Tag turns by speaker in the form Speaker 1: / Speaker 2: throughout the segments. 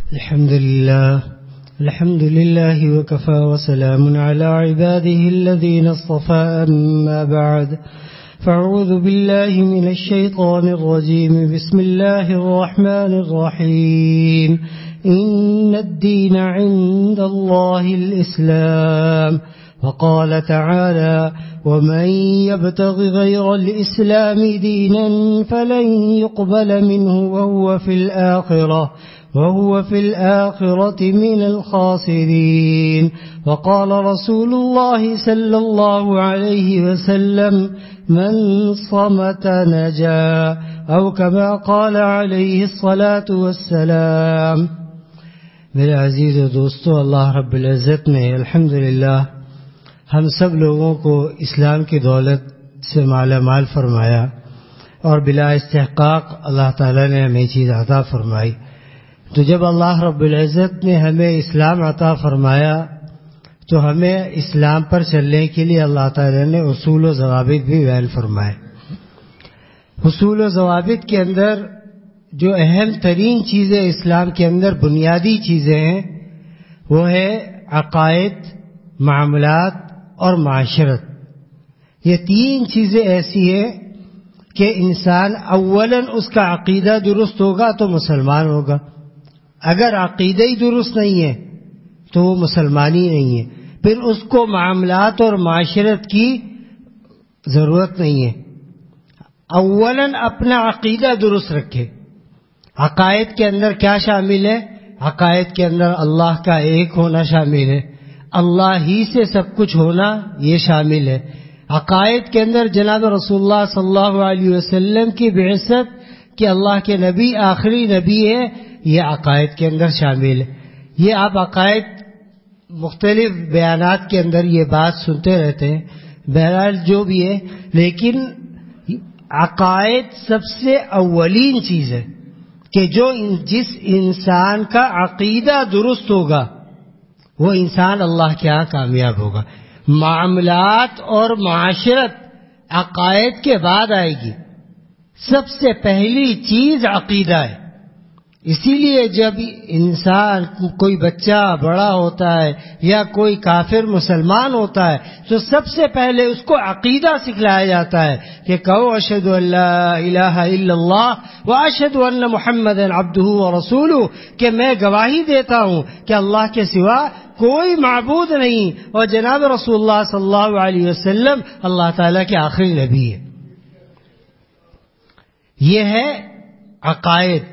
Speaker 1: الحمد لله وكفى وسلام على عباده الذين اصطفى أما بعد فأعوذ بالله من الشيطان الرجيم بسم الله الرحمن الرحيم إن الدين عند الله الإسلام وقال تعالى ومن يبتغ غير الإسلام دينا فلن يقبل منه وهو في الآخرة من الخاسرين وقال رسول الله صلى الله عليه وسلم من صمت نجا أو كما قال عليه الصلاة والسلام. میرے عزیز و دوستو، اللہ رب العزت نے الحمدللہ ہم سب لوگوں کو اسلام کی دولت سے مالا مال فرمایا اور بلا استحقاق اللہ تعالیٰ نے ہمیں چیز عطا فرمائی. تو جب اللہ رب العزت نے ہمیں اسلام عطا فرمایا تو ہمیں اسلام پر چلنے کے لیے اللہ تعالیٰ نے اصول و ضوابط بھی بیان فرمائے. اصول و ضوابط کے اندر جو اہم ترین چیزیں اسلام کے اندر بنیادی چیزیں ہیں وہ ہے عقائد، معاملات اور معاشرت. یہ تین چیزیں ایسی ہیں کہ انسان اولاً اس کا عقیدہ درست ہوگا تو مسلمان ہوگا. اگر عقیدہ ہی درست نہیں ہے تو وہ مسلمان ہی نہیں ہے. پھر اس کو معاملات اور معاشرت کی ضرورت نہیں ہے. اولاً اپنا عقیدہ درست رکھے. عقائد کے اندر کیا شامل ہے؟ عقائد کے اندر اللہ کا ایک ہونا شامل ہے، اللہ ہی سے سب کچھ ہونا یہ شامل ہے. عقائد کے اندر جناب رسول اللہ صلی اللہ علیہ وسلم کی بعثت کہ اللہ کے نبی آخری نبی ہے، یہ عقائد کے اندر شامل ہے. یہ آپ عقائد مختلف بیانات کے اندر یہ بات سنتے رہتے ہیں. بہرحال جو بھی ہے، لیکن عقائد سب سے اولین چیز ہے کہ جس انسان کا عقیدہ درست ہوگا وہ انسان اللہ کے ہاں کامیاب ہوگا. معاملات اور معاشرت عقائد کے بعد آئے گی. سب سے پہلی چیز عقیدہ ہے. اسی لیے جب انسان کوئی بچہ بڑا ہوتا ہے یا کوئی کافر مسلمان ہوتا ہے تو سب سے پہلے اس کو عقیدہ سکھلایا جاتا ہے کہ کہو اشہد ان لا الہ الا اللہ واشہد ان محمدا عبدہ ورسولہ، کہ میں گواہی دیتا ہوں کہ اللہ کے سوا کوئی معبود نہیں اور جناب رسول اللہ صلی اللہ علیہ وسلم اللہ تعالیٰ کے آخری نبی ہے. یہ ہے عقائد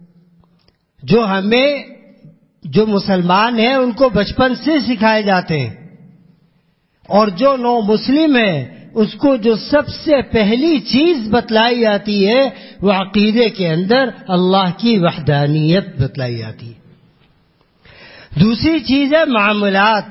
Speaker 1: جو مسلمان ہیں ان کو بچپن سے سکھائے جاتے ہیں، اور جو نو مسلم ہے اس کو جو سب سے پہلی چیز بتلائی جاتی ہے وہ عقیدے کے اندر اللہ کی وحدانیت بتلائی جاتی ہے. دوسری چیز ہے معاملات.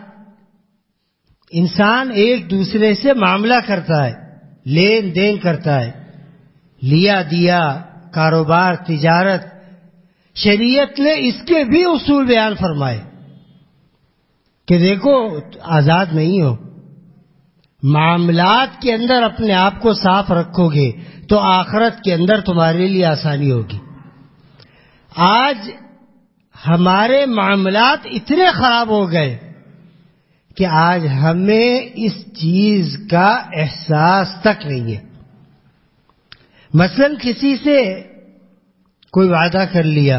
Speaker 1: انسان ایک دوسرے سے معاملہ کرتا ہے، لین دین کرتا ہے، لیا دیا، کاروبار، تجارت. شریعت نے اس کے بھی اصول بیان فرمائے کہ دیکھو آزاد نہیں ہو، معاملات کے اندر اپنے آپ کو صاف رکھو گے تو آخرت کے اندر تمہارے لیے آسانی ہوگی. آج ہمارے معاملات اتنے خراب ہو گئے کہ آج ہمیں اس چیز کا احساس تک نہیں ہے. مثلا کسی سے کوئی وعدہ کر لیا،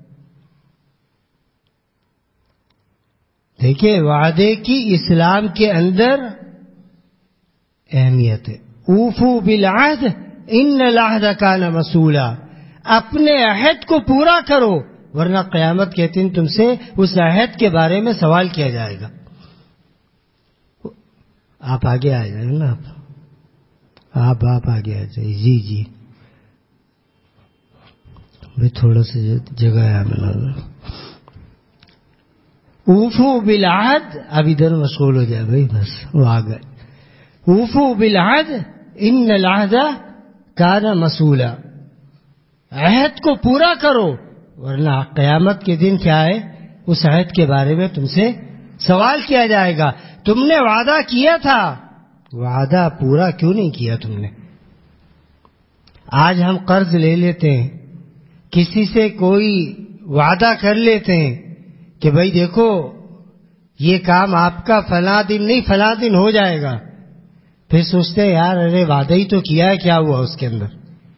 Speaker 1: دیکھیے وعدے کی اسلام کے اندر اہمیت ہے. اوفوا بالعہد ان العہد کان مسئولا. اپنے عہد کو پورا کرو ورنہ قیامت کے دن تم سے اس عہد کے بارے میں سوال کیا جائے گا. آپ آگے آ جائیں نا، آپ آگے آ جائیے. جی میں تھوڑا سا جگہ ہے ملا. اوفوا بالعہد، اب ادھر مشغول ہو جائے بھائی، بس وہ آ گئے. اوفوا بالعہد ان العہد کان مسئولا. عہد کو پورا کرو ورنہ قیامت کے دن کیا ہے، اس عہد کے بارے میں تم سے سوال کیا جائے گا. تم نے وعدہ کیا تھا، وعدہ پورا کیوں نہیں کیا تم نے؟ آج ہم قرض لے لیتے ہیں، کسی سے کوئی وعدہ کر لیتے ہیں کہ بھائی دیکھو یہ کام آپ کا فلاں دن نہیں فلاں دن ہو جائے گا، پھر سوچتے ہیں یار ارے وعدہ ہی تو کیا ہے، کیا ہوا اس کے اندر؟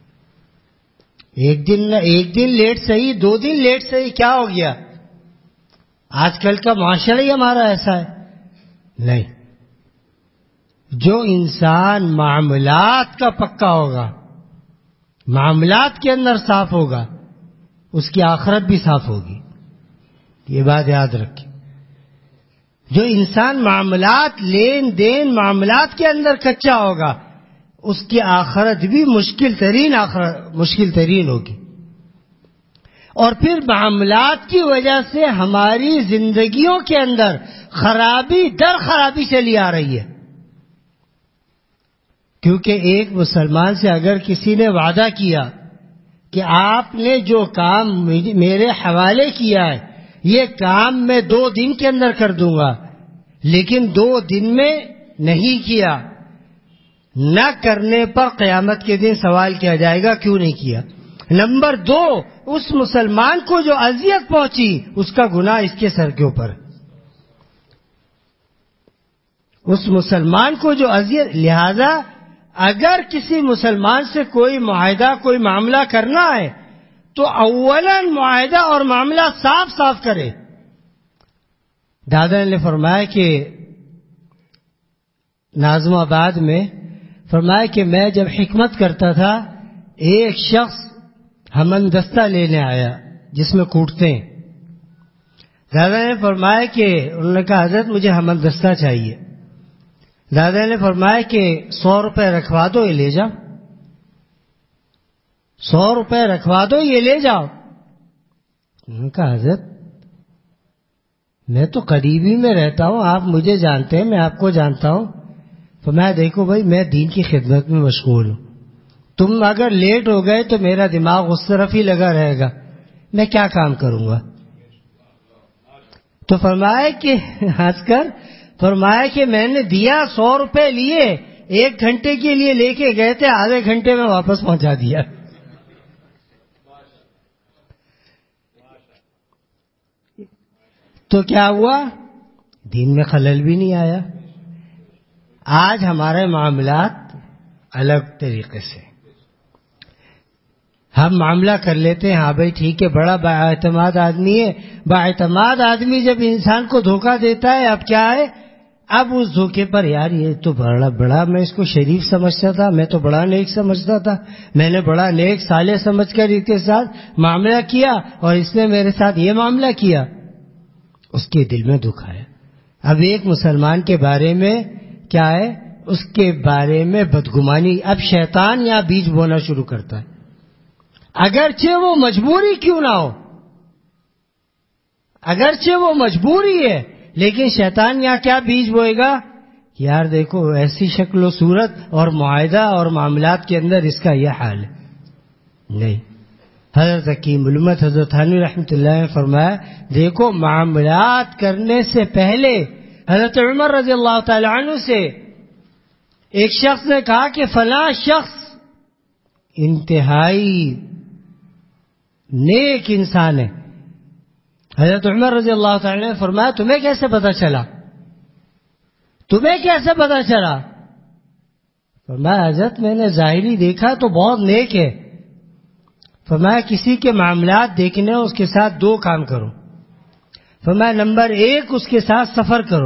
Speaker 1: ایک دن لیٹ صحیح، 2 دن لیٹ صحیح، کیا ہو گیا؟ آج کل کا معاشرہ ہی ہمارا ایسا ہے. نہیں، جو انسان معاملات کا پکا ہوگا، معاملات کے اندر صاف ہوگا، اس کی آخرت بھی صاف ہوگی. یہ بات یاد رکھیں. جو انسان معاملات، لین دین، معاملات کے اندر کچا ہوگا، اس کی آخرت بھی مشکل ترین ہوگی. اور پھر معاملات کی وجہ سے ہماری زندگیوں کے اندر خرابی در خرابی چلی آ رہی ہے. کیونکہ ایک مسلمان سے اگر کسی نے وعدہ کیا کہ آپ نے جو کام میرے حوالے کیا ہے یہ کام میں 2 دن کے اندر کر دوں گا، لیکن 2 دن میں نہیں کیا، نہ کرنے پر قیامت کے دن سوال کیا جائے گا کیوں نہیں کیا. نمبر 2، اس مسلمان کو جو اذیت پہنچی اس کا گناہ اس کے سر کے اوپر. اس مسلمان کو جو اذیت، لہذا اگر کسی مسلمان سے کوئی معاہدہ، کوئی معاملہ کرنا ہے تو اولاً معاہدہ اور معاملہ صاف صاف کرے. دادا نے فرمایا کہ ناظم آباد میں فرمایا کہ میں جب حکمت کرتا تھا ایک شخص ہمن دستہ لینے آیا جس میں کوٹتے ہیں. دادا نے فرمایا کہ انہوں نے کہا حضرت مجھے ہمن دستہ چاہیے. دادا نے فرمایا کہ 100 روپے رکھوا دو، یہ لے جاؤ. 100 روپے رکھوا دو، یہ لے جاؤ. انہوں نے کہا حضرت میں تو قریبی میں رہتا ہوں، آپ مجھے جانتے ہیں، میں آپ کو جانتا ہوں. فرمایا دیکھو بھائی میں دین کی خدمت میں مشغول ہوں، تم اگر لیٹ ہو گئے تو میرا دماغ اس طرف ہی لگا رہے گا، میں کیا کام کروں گا؟ تو فرمایا کہ ہنس کر فرمایا کہ میں نے دیا، 100 روپے لیے، 1 گھنٹے کے لیے لے کے گئے تھے، آدھے گھنٹے میں واپس پہنچا دیا. تو کیا ہوا؟ دین میں خلل بھی نہیں آیا. آج ہمارے معاملات الگ طریقے سے، ہم معاملہ کر لیتے ہیں، ہاں بھائی ٹھیک ہے، بڑا بااعتماد آدمی ہے. بااعتماد آدمی جب انسان کو دھوکہ دیتا ہے اب کیا ہے؟ اب اس دھوکے پر یار یہ تو بڑا میں اس کو شریف سمجھتا تھا، میں تو بڑا نیک سمجھتا تھا، میں نے بڑا نیک صالح سمجھ کر اس کے ساتھ معاملہ کیا اور اس نے میرے ساتھ یہ معاملہ کیا. اس کے دل میں دکھ آیا. اب ایک مسلمان کے بارے میں کیا ہے؟ اس کے بارے میں بدگمانی. اب شیطان یہاں بیج بونا شروع کرتا ہے، اگرچہ وہ مجبوری کیوں نہ ہو، اگرچہ وہ مجبوری ہے، لیکن شیطان یہاں کیا بیج بوئے گا؟ یار دیکھو ایسی شکل و صورت اور معاہدہ اور معاملات کے اندر اس کا یہ حال ہے. نہیں، حضرت حکیم الامت حضرت تھانوی رحمۃ اللہ نے فرمایا دیکھو معاملات کرنے سے پہلے حضرت عمر رضی اللہ تعالی عنہ سے ایک شخص نے کہا کہ فلاں شخص انتہائی نیک انسان ہے. حضرت عمر رضی اللہ تعالی نے فرمایا تمہیں کیسے پتا چلا؟ تمہیں کیسے پتا چلا؟ فرمایا حضرت میں نے ظاہری دیکھا تو بہت نیک ہے. فرمایا کسی کے معاملات دیکھنے اس کے ساتھ 2 کام کرو. فرمایا نمبر 1 اس کے ساتھ سفر کرو.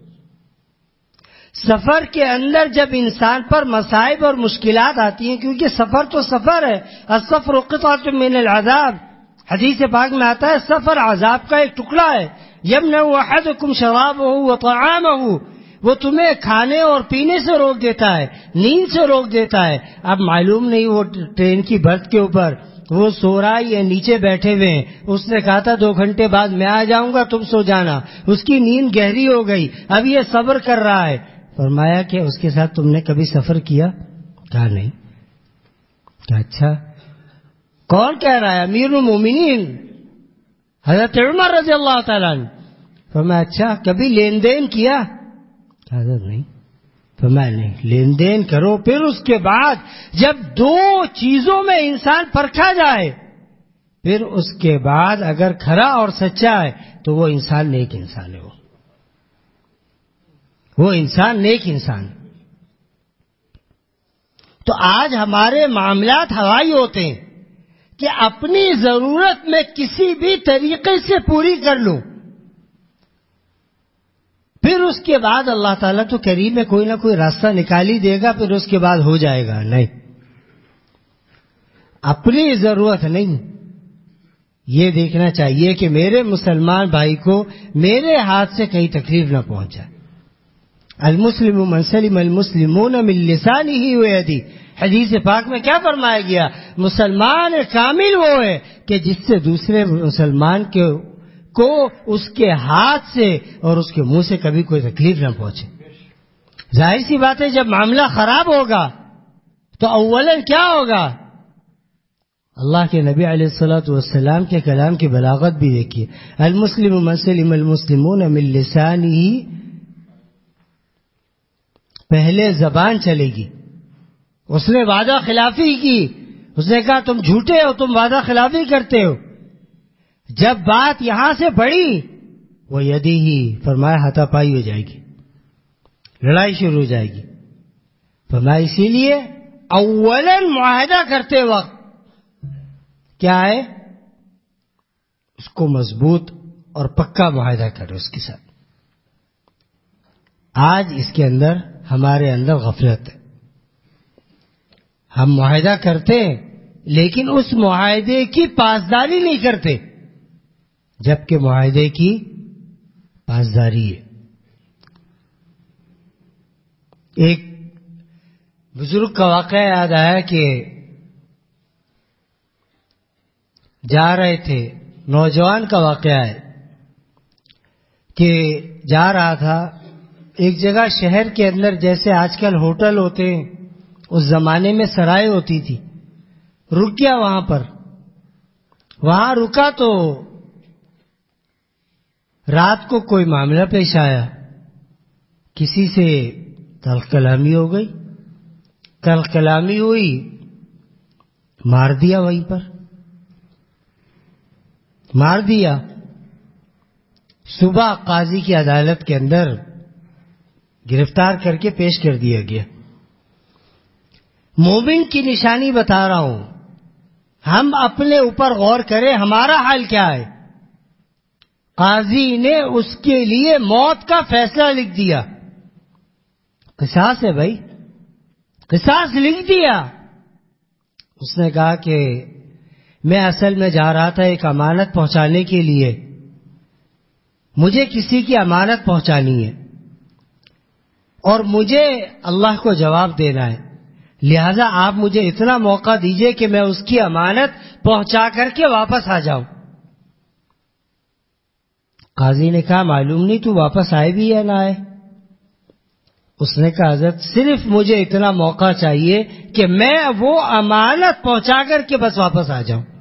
Speaker 1: سفر کے اندر جب انسان پر مصائب اور مشکلات آتی ہیں، کیونکہ سفر تو سفر ہے، السفر قطعۃ من العذاب، حدیث پاک میں آتا ہے سفر عذاب کا ایک ٹکڑا ہے. یمنع احدکم شرابہ وطعامہ، وہ تمہیں کھانے اور پینے سے روک دیتا ہے، نیند سے روک دیتا ہے. اب معلوم نہیں وہ ٹرین کی برتھ کے اوپر وہ سو رہا ہے یا نیچے بیٹھے ہوئے ہیں. اس نے کہا تھا 2 گھنٹے بعد میں آ جاؤں گا تم سو جانا، اس کی نیند گہری ہو گئی، اب یہ صبر کر رہا ہے. فرمایا کہ اس کے ساتھ تم نے کبھی سفر کیا؟ کہا نہیں. کہا اچھا کون کہہ رہا ہے؟ امیر المومنین حضرت عمر رضی اللہ تعالیٰ عنہ. فرمایا اچھا کبھی لین دین کیا؟ کہا حضرت نہیں. فرمایا نہیں، لین دین کرو. پھر اس کے بعد جب 2 چیزوں میں انسان پرکھا جائے پھر اس کے بعد اگر کھرا اور سچا ہے تو وہ انسان نیک انسان ہے، وہ انسان نیک انسان ہے۔ تو آج ہمارے معاملات ہوائی ہوتے ہیں کہ اپنی ضرورت میں کسی بھی طریقے سے پوری کر لوں، پھر اس کے بعد اللہ تعالیٰ تو کریم میں کوئی نہ کوئی راستہ نکال ہی دے گا، پھر اس کے بعد ہو جائے گا۔ نہیں، اپنی ضرورت نہیں، یہ دیکھنا چاہیے کہ میرے مسلمان بھائی کو میرے ہاتھ سے کہیں تکلیف نہ پہنچائے۔ المسلم من سلم المسلمون من لسانه ويده، حدیث پاک میں کیا فرمایا گیا؟ مسلمان کامل وہ ہے کہ جس سے دوسرے مسلمان کو اس کے ہاتھ سے اور اس کے منہ سے کبھی کوئی تکلیف نہ پہنچے۔ ظاہر سی بات ہے جب معاملہ خراب ہوگا تو اولاً کیا ہوگا؟ اللہ کے نبی علیہ الصلوۃ والسلام کے کلام کی بلاغت بھی دیکھیے، المسلم من سلم المسلمون من لسانه، پہلے زبان چلے گی، اس نے وعدہ خلافی کی، اس نے کہا تم جھوٹے ہو، تم وعدہ خلافی کرتے ہو۔ جب بات یہاں سے بڑھی وہ یدی ہی، فرمایا ہاتھا پائی ہو جائے گی، لڑائی شروع ہو جائے گی۔ فرمایا اسی لیے اولاً معاہدہ کرتے وقت کیا ہے؟ اس کو مضبوط اور پکا معاہدہ کرو اس کے ساتھ۔ آج اس کے اندر ہمارے اندر غفلت ہے، ہم معاہدہ کرتے ہیں لیکن اس معاہدے کی پاسداری نہیں کرتے، جبکہ معاہدے کی پاسداری ہے۔ ایک بزرگ کا واقعہ یاد آیا کہ جا رہے تھے، نوجوان کا واقعہ ہے کہ جا رہا تھا ایک جگہ شہر کے اندر، جیسے آج کل ہوٹل ہوتے ہیں اس زمانے میں سرائے ہوتی تھی، رک گیا وہاں پر۔ وہاں رکا تو رات کو کوئی معاملہ پیش آیا، کسی سے تلخ کلامی ہو گئی، تلخ کلامی ہوئی، مار دیا، وہیں پر مار دیا۔ صبح قاضی کی عدالت کے اندر گرفتار کر کے پیش کر دیا گیا۔ مومن کی نشانی بتا رہا ہوں، ہم اپنے اوپر غور کریں ہمارا حال کیا ہے۔ قاضی نے اس کے لیے موت کا فیصلہ لکھ دیا، قصاص ہے بھائی، قصاص لکھ دیا۔ اس نے کہا کہ میں اصل میں جا رہا تھا ایک امانت پہنچانے کے لیے، مجھے کسی کی امانت پہنچانی ہے اور مجھے اللہ کو جواب دینا ہے، لہذا آپ مجھے اتنا موقع دیجئے کہ میں اس کی امانت پہنچا کر کے واپس آ جاؤں۔ قاضی نے کہا معلوم نہیں تو واپس آئے بھی یا نہ آئے۔ اس نے کہا حضرت صرف مجھے اتنا موقع چاہیے کہ میں وہ امانت پہنچا کر کے بس واپس آ جاؤں۔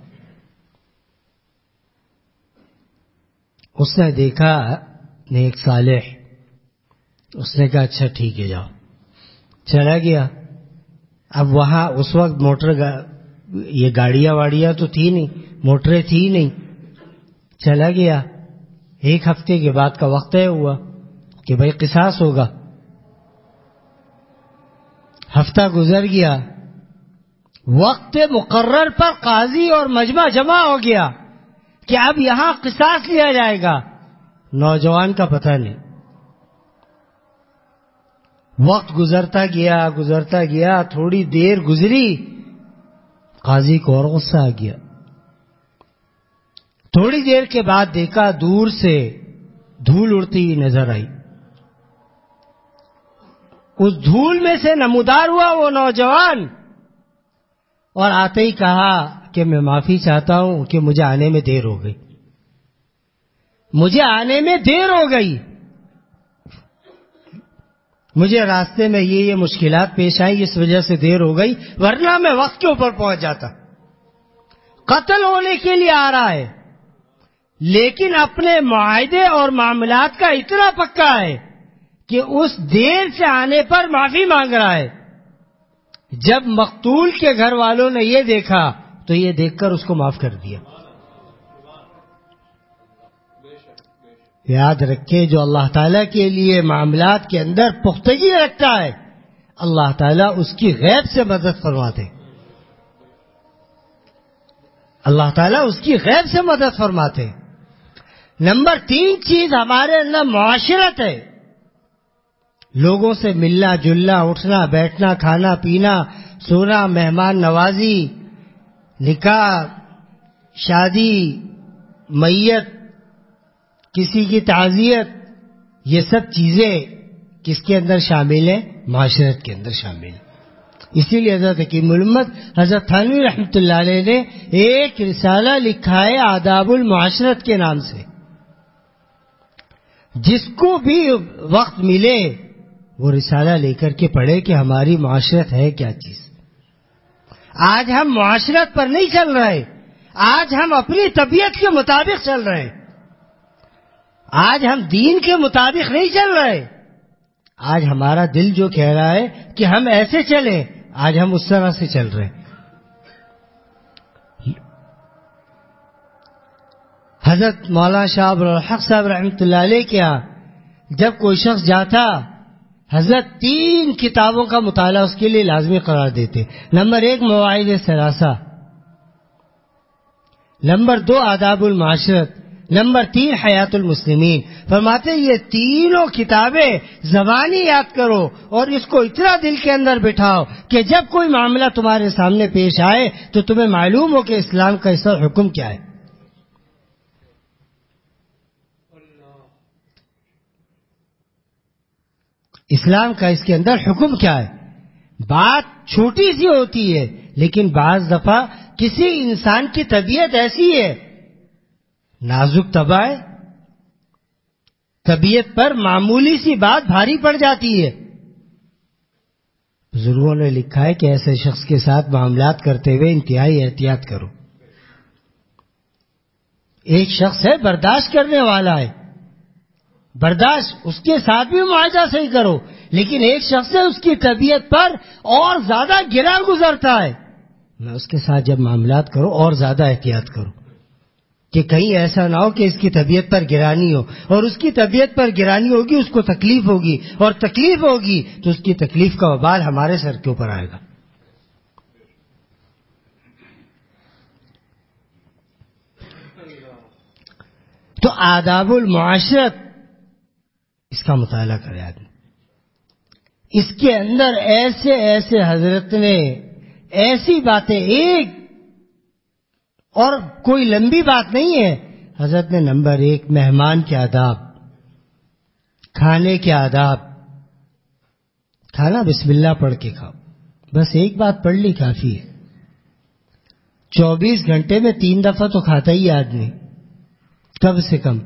Speaker 1: اس نے دیکھا نیک صالح، اس نے کہا اچھا ٹھیک ہے جاؤ، چلا گیا۔ اب وہاں اس وقت یہ گاڑیاں واڑیاں تو تھی نہیں، موٹریں تھی نہیں، چلا گیا۔ ایک ہفتے کے بعد کا وقت طے ہوا کہ بھائی قصاص ہوگا۔ ہفتہ گزر گیا، وقت مقرر پر قاضی اور مجمع جمع ہو گیا کہ اب یہاں قصاص لیا جائے گا۔ نوجوان کا پتہ نہیں، وقت گزرتا گیا، تھوڑی دیر گزری، قاضی کو اور غصہ آ گیا۔ تھوڑی دیر کے بعد دیکھا دور سے دھول اڑتی ہوئی نظر آئی، اس دھول میں سے نمودار ہوا وہ نوجوان، اور آتے ہی کہا کہ میں معافی چاہتا ہوں کہ مجھے آنے میں دیر ہو گئی، مجھے راستے میں یہ مشکلات پیش آئی، اس وجہ سے دیر ہو گئی، ورنہ میں وقت کے اوپر پہنچ جاتا۔ قتل ہونے کے لیے آ رہا ہے لیکن اپنے معاہدے اور معاملات کا اتنا پکا ہے کہ اس دیر سے آنے پر معافی مانگ رہا ہے۔ جب مقتول کے گھر والوں نے یہ دیکھا تو یہ دیکھ کر اس کو معاف کر دیا، یاد رکھے جو اللہ تعالیٰ کے لیے معاملات کے اندر پختگی رکھتا ہے اللہ تعالیٰ اس کی غیب سے مدد فرماتے. اللہ تعالیٰ اس کی غیب سے مدد فرماتے. نمبر 3 چیز ہمارے اندر معاشرت ہے. لوگوں سے ملنا جلنا اٹھنا بیٹھنا کھانا پینا سونا مہمان نوازی نکاح شادی میت کسی کی تعزیت یہ سب چیزیں کس کے اندر شامل ہیں؟ معاشرت کے اندر شامل ہیں. اسی لیے حضرت حکیم الامت حضرت تھانوی رحمۃ اللہ علیہ نے ایک رسالہ لکھا ہے آداب المعاشرت کے نام سے. جس کو بھی وقت ملے وہ رسالہ لے کر کے پڑھے کہ ہماری معاشرت ہے کیا چیز. آج ہم معاشرت پر نہیں چل رہے, آج ہم اپنی طبیعت کے مطابق چل رہے ہیں, آج ہم دین کے مطابق نہیں چل رہے. آج ہمارا دل جو کہہ رہا ہے کہ ہم ایسے چلیں آج ہم اس طرح سے چل رہے ہیں. حضرت مولانا شاہ عبد الحق صاحب رحمۃ اللہ علیہ کیا جب کوئی شخص جاتا حضرت 3 کتابوں کا مطالعہ اس کے لیے لازمی قرار دیتے. نمبر 1 مواعظ ثلاثہ, نمبر 2 آداب المعاشرت, نمبر 3 حیات المسلمین. فرماتے یہ تینوں کتابیں زبانی یاد کرو اور اس کو اتنا دل کے اندر بٹھاؤ کہ جب کوئی معاملہ تمہارے سامنے پیش آئے تو تمہیں معلوم ہو کہ اسلام کا اس پر حکم کیا ہے. اسلام کا اس کے اندر حکم کیا ہے. بات چھوٹی سی ہوتی ہے لیکن بعض دفعہ کسی انسان کی طبیعت ایسی ہے نازک طبع ہے, طبیعت پر معمولی سی بات بھاری پڑ جاتی ہے. بزرگوں نے لکھا ہے کہ ایسے شخص کے ساتھ معاملات کرتے ہوئے انتہائی احتیاط کرو. ایک شخص ہے برداشت کرنے والا ہے, برداشت اس کے ساتھ بھی معاہدہ صحیح کرو, لیکن ایک شخص ہے اس کی طبیعت پر اور زیادہ گرا گزرتا ہے, میں اس کے ساتھ جب معاملات کرو اور زیادہ احتیاط کرو کہ کہیں ایسا نہ ہو کہ اس کی طبیعت پر گرانی ہو, اور اس کی طبیعت پر گرانی ہوگی اس کو تکلیف ہوگی, اور تکلیف ہوگی تو اس کی تکلیف کا وبال ہمارے سر کے اوپر آئے گا. تو آداب المعاشرت اس کا مطالعہ کرے آدمی. اس کے اندر ایسے ایسے حضرت نے ایسی باتیں, ایک اور کوئی لمبی بات نہیں ہے. حضرت نے نمبر 1 مہمان کے آداب, کھانے کے آداب. کھانا بسم اللہ پڑھ کے کھاؤ, بس ایک بات پڑھ لی کافی ہے. 24 گھنٹے میں 3 دفعہ تو کھاتا ہی آدمی, کم سے کم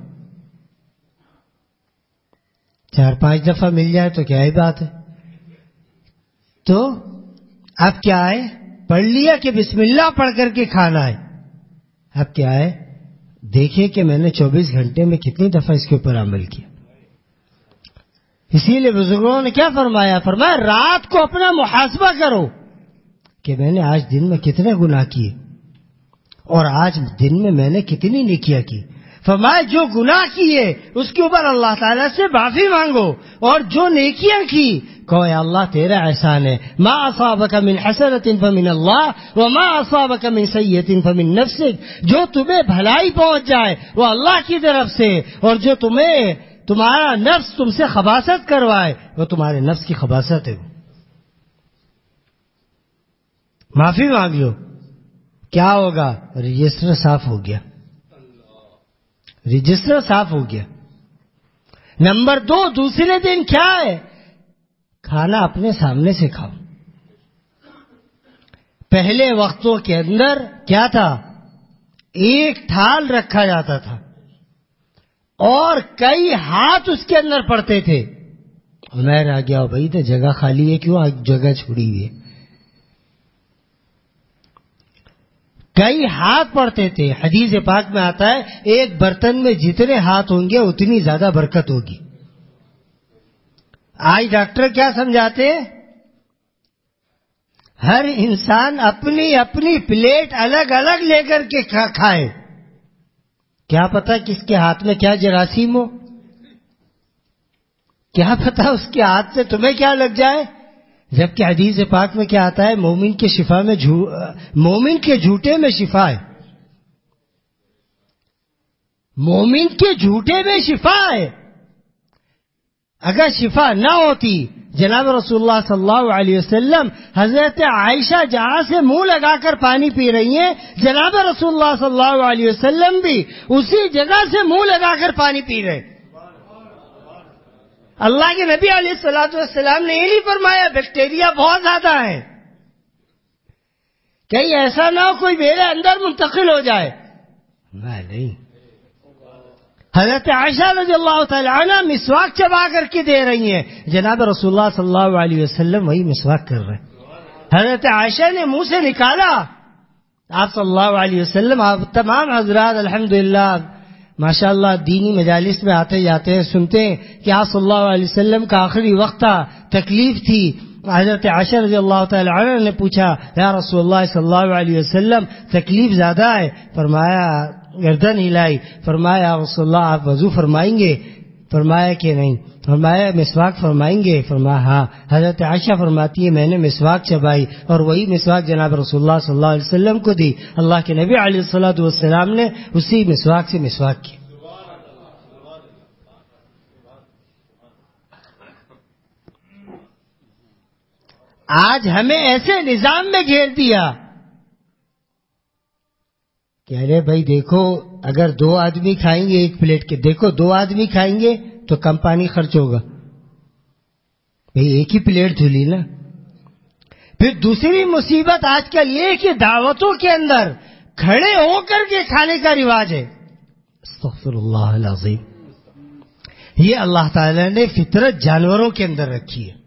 Speaker 1: 4-5 دفعہ مل جائے تو کیا ہی بات ہے. تو اب کیا ہے, پڑھ لیا کہ بسم اللہ پڑھ کر کے کھانا ہے. اب کیا ہے, دیکھیں کہ میں نے 24 گھنٹے میں کتنی دفعہ اس کے اوپر عمل کیا. اسی لیے بزرگوں نے کیا فرمایا, فرمایا رات کو اپنا محاسبہ کرو کہ میں نے آج دن میں کتنے گناہ کیے اور آج دن میں نے کتنی نیکیاں کی. فرمایا جو گناہ کیے اس کے اوپر اللہ تعالیٰ سے معافی مانگو, اور جو نیکیاں کی کہو اے اللہ تیرا احسان ہے. ما اصابک من حسنۃ فمن اللہ وما اصابک من سیئۃ فمن نفسک. جو تمہیں بھلائی پہنچ جائے وہ اللہ کی طرف سے, اور جو تمہارا نفس تم سے خباثت کروائے وہ تمہارے نفس کی خباثت ہے. معافی مانگ لو, کیا ہوگا, رجسٹر صاف ہو گیا, رجسٹر صاف ہو گیا. نمبر 2 دوسرے دن کیا ہے, کھانا اپنے سامنے سے کھاؤ. پہلے وقتوں کے اندر کیا تھا, ایک تھال رکھا جاتا تھا اور کئی ہاتھ اس کے اندر پڑتے تھے. میں آ گیا بھائی تو جگہ خالی ہے, کیوں جگہ چھوڑی ہوئی ہے. کئی ہاتھ پڑتے تھے. حدیث پاک میں آتا ہے ایک برتن میں جتنے ہاتھ ہوں گے اتنی زیادہ برکت ہوگی. آج ڈاکٹر کیا سمجھاتے ہیں, ہر انسان اپنی اپنی پلیٹ الگ الگ لے کر کے کھائے. کیا پتا کس کے ہاتھ میں کیا جراثیم ہو، کیا پتا اس کے ہاتھ سے تمہیں کیا لگ جائے. جبکہ حدیث پاک میں کیا آتا ہے، مومن کے شفا میں مومن کے جھوٹے میں شفا ہے، مومن کے جھوٹے میں شفا ہے. اگر شفا نہ ہوتی، جناب رسول اللہ صلی اللہ علیہ وسلم حضرت عائشہ جہاں سے منہ لگا کر پانی پی رہی ہیں، جناب رسول اللہ صلی اللہ علیہ وسلم بھی اسی جگہ سے منہ لگا کر پانی پی رہے. اللہ کے نبی علیہ الصلوۃ والسلام نے یہ نہیں فرمایا بیکٹیریا بہت زیادہ ہے، کہیں ایسا نہ ہو کوئی میرے اندر منتقل ہو جائے. نہیں، حضرت عائشہ رضی اللہ تعالی عنہ مسواک چبا کر کے دے رہی ہیں، جناب رسول اللہ صلی اللہ علیہ وسلم وہی مسواک کر رہے ہیں. حضرت عائشہ نے منہ سے نکالا، آپ صلی اللہ علیہ وسلم، آپ تمام حضرات الحمدللہ ماشاءاللہ دینی مجالس میں آتے جاتے ہیں، سنتے ہیں کہ آپ صلی اللہ علیہ وسلم کا آخری وقت تھا، تکلیف تھی. حضرت عائشہ رضی اللہ تعالی عنہ نے پوچھا، یا رسول اللہ صلی اللہ علیہ وسلم تکلیف زیادہ ہے؟ فرمایا، گردن ہلائی، فرمایا یا رسول اللہ آپ وضو فرمائیں گے؟ فرمایا کہ نہیں. فرمایا مسواک فرمائیں گے؟ فرمایا ہاں. حضرت عائشہ فرماتی ہے میں نے مسواک چبائی اور وہی مسواک جناب رسول اللہ صلی اللہ علیہ وسلم کو دی. اللہ کے نبی علیہ الصلوۃ والسلام نے اسی مسواک سے مسواک کی. آج ہمیں ایسے نظام میں گھیر دیا کہ ارے بھائی دیکھو، اگر 2 آدمی کھائیں گے ایک پلیٹ کے، دیکھو 2 آدمی کھائیں گے تو کم پانی خرچ ہوگا، بھئی ایک ہی پلیٹ دھلی نا. پھر دوسری مصیبت آج کل یہ کہ دعوتوں کے اندر کھڑے ہو کر کے کھانے کا رواج ہے. استغفر اللہ العظیم. یہ اللہ تعالی نے فطرت جانوروں کے اندر رکھی ہے.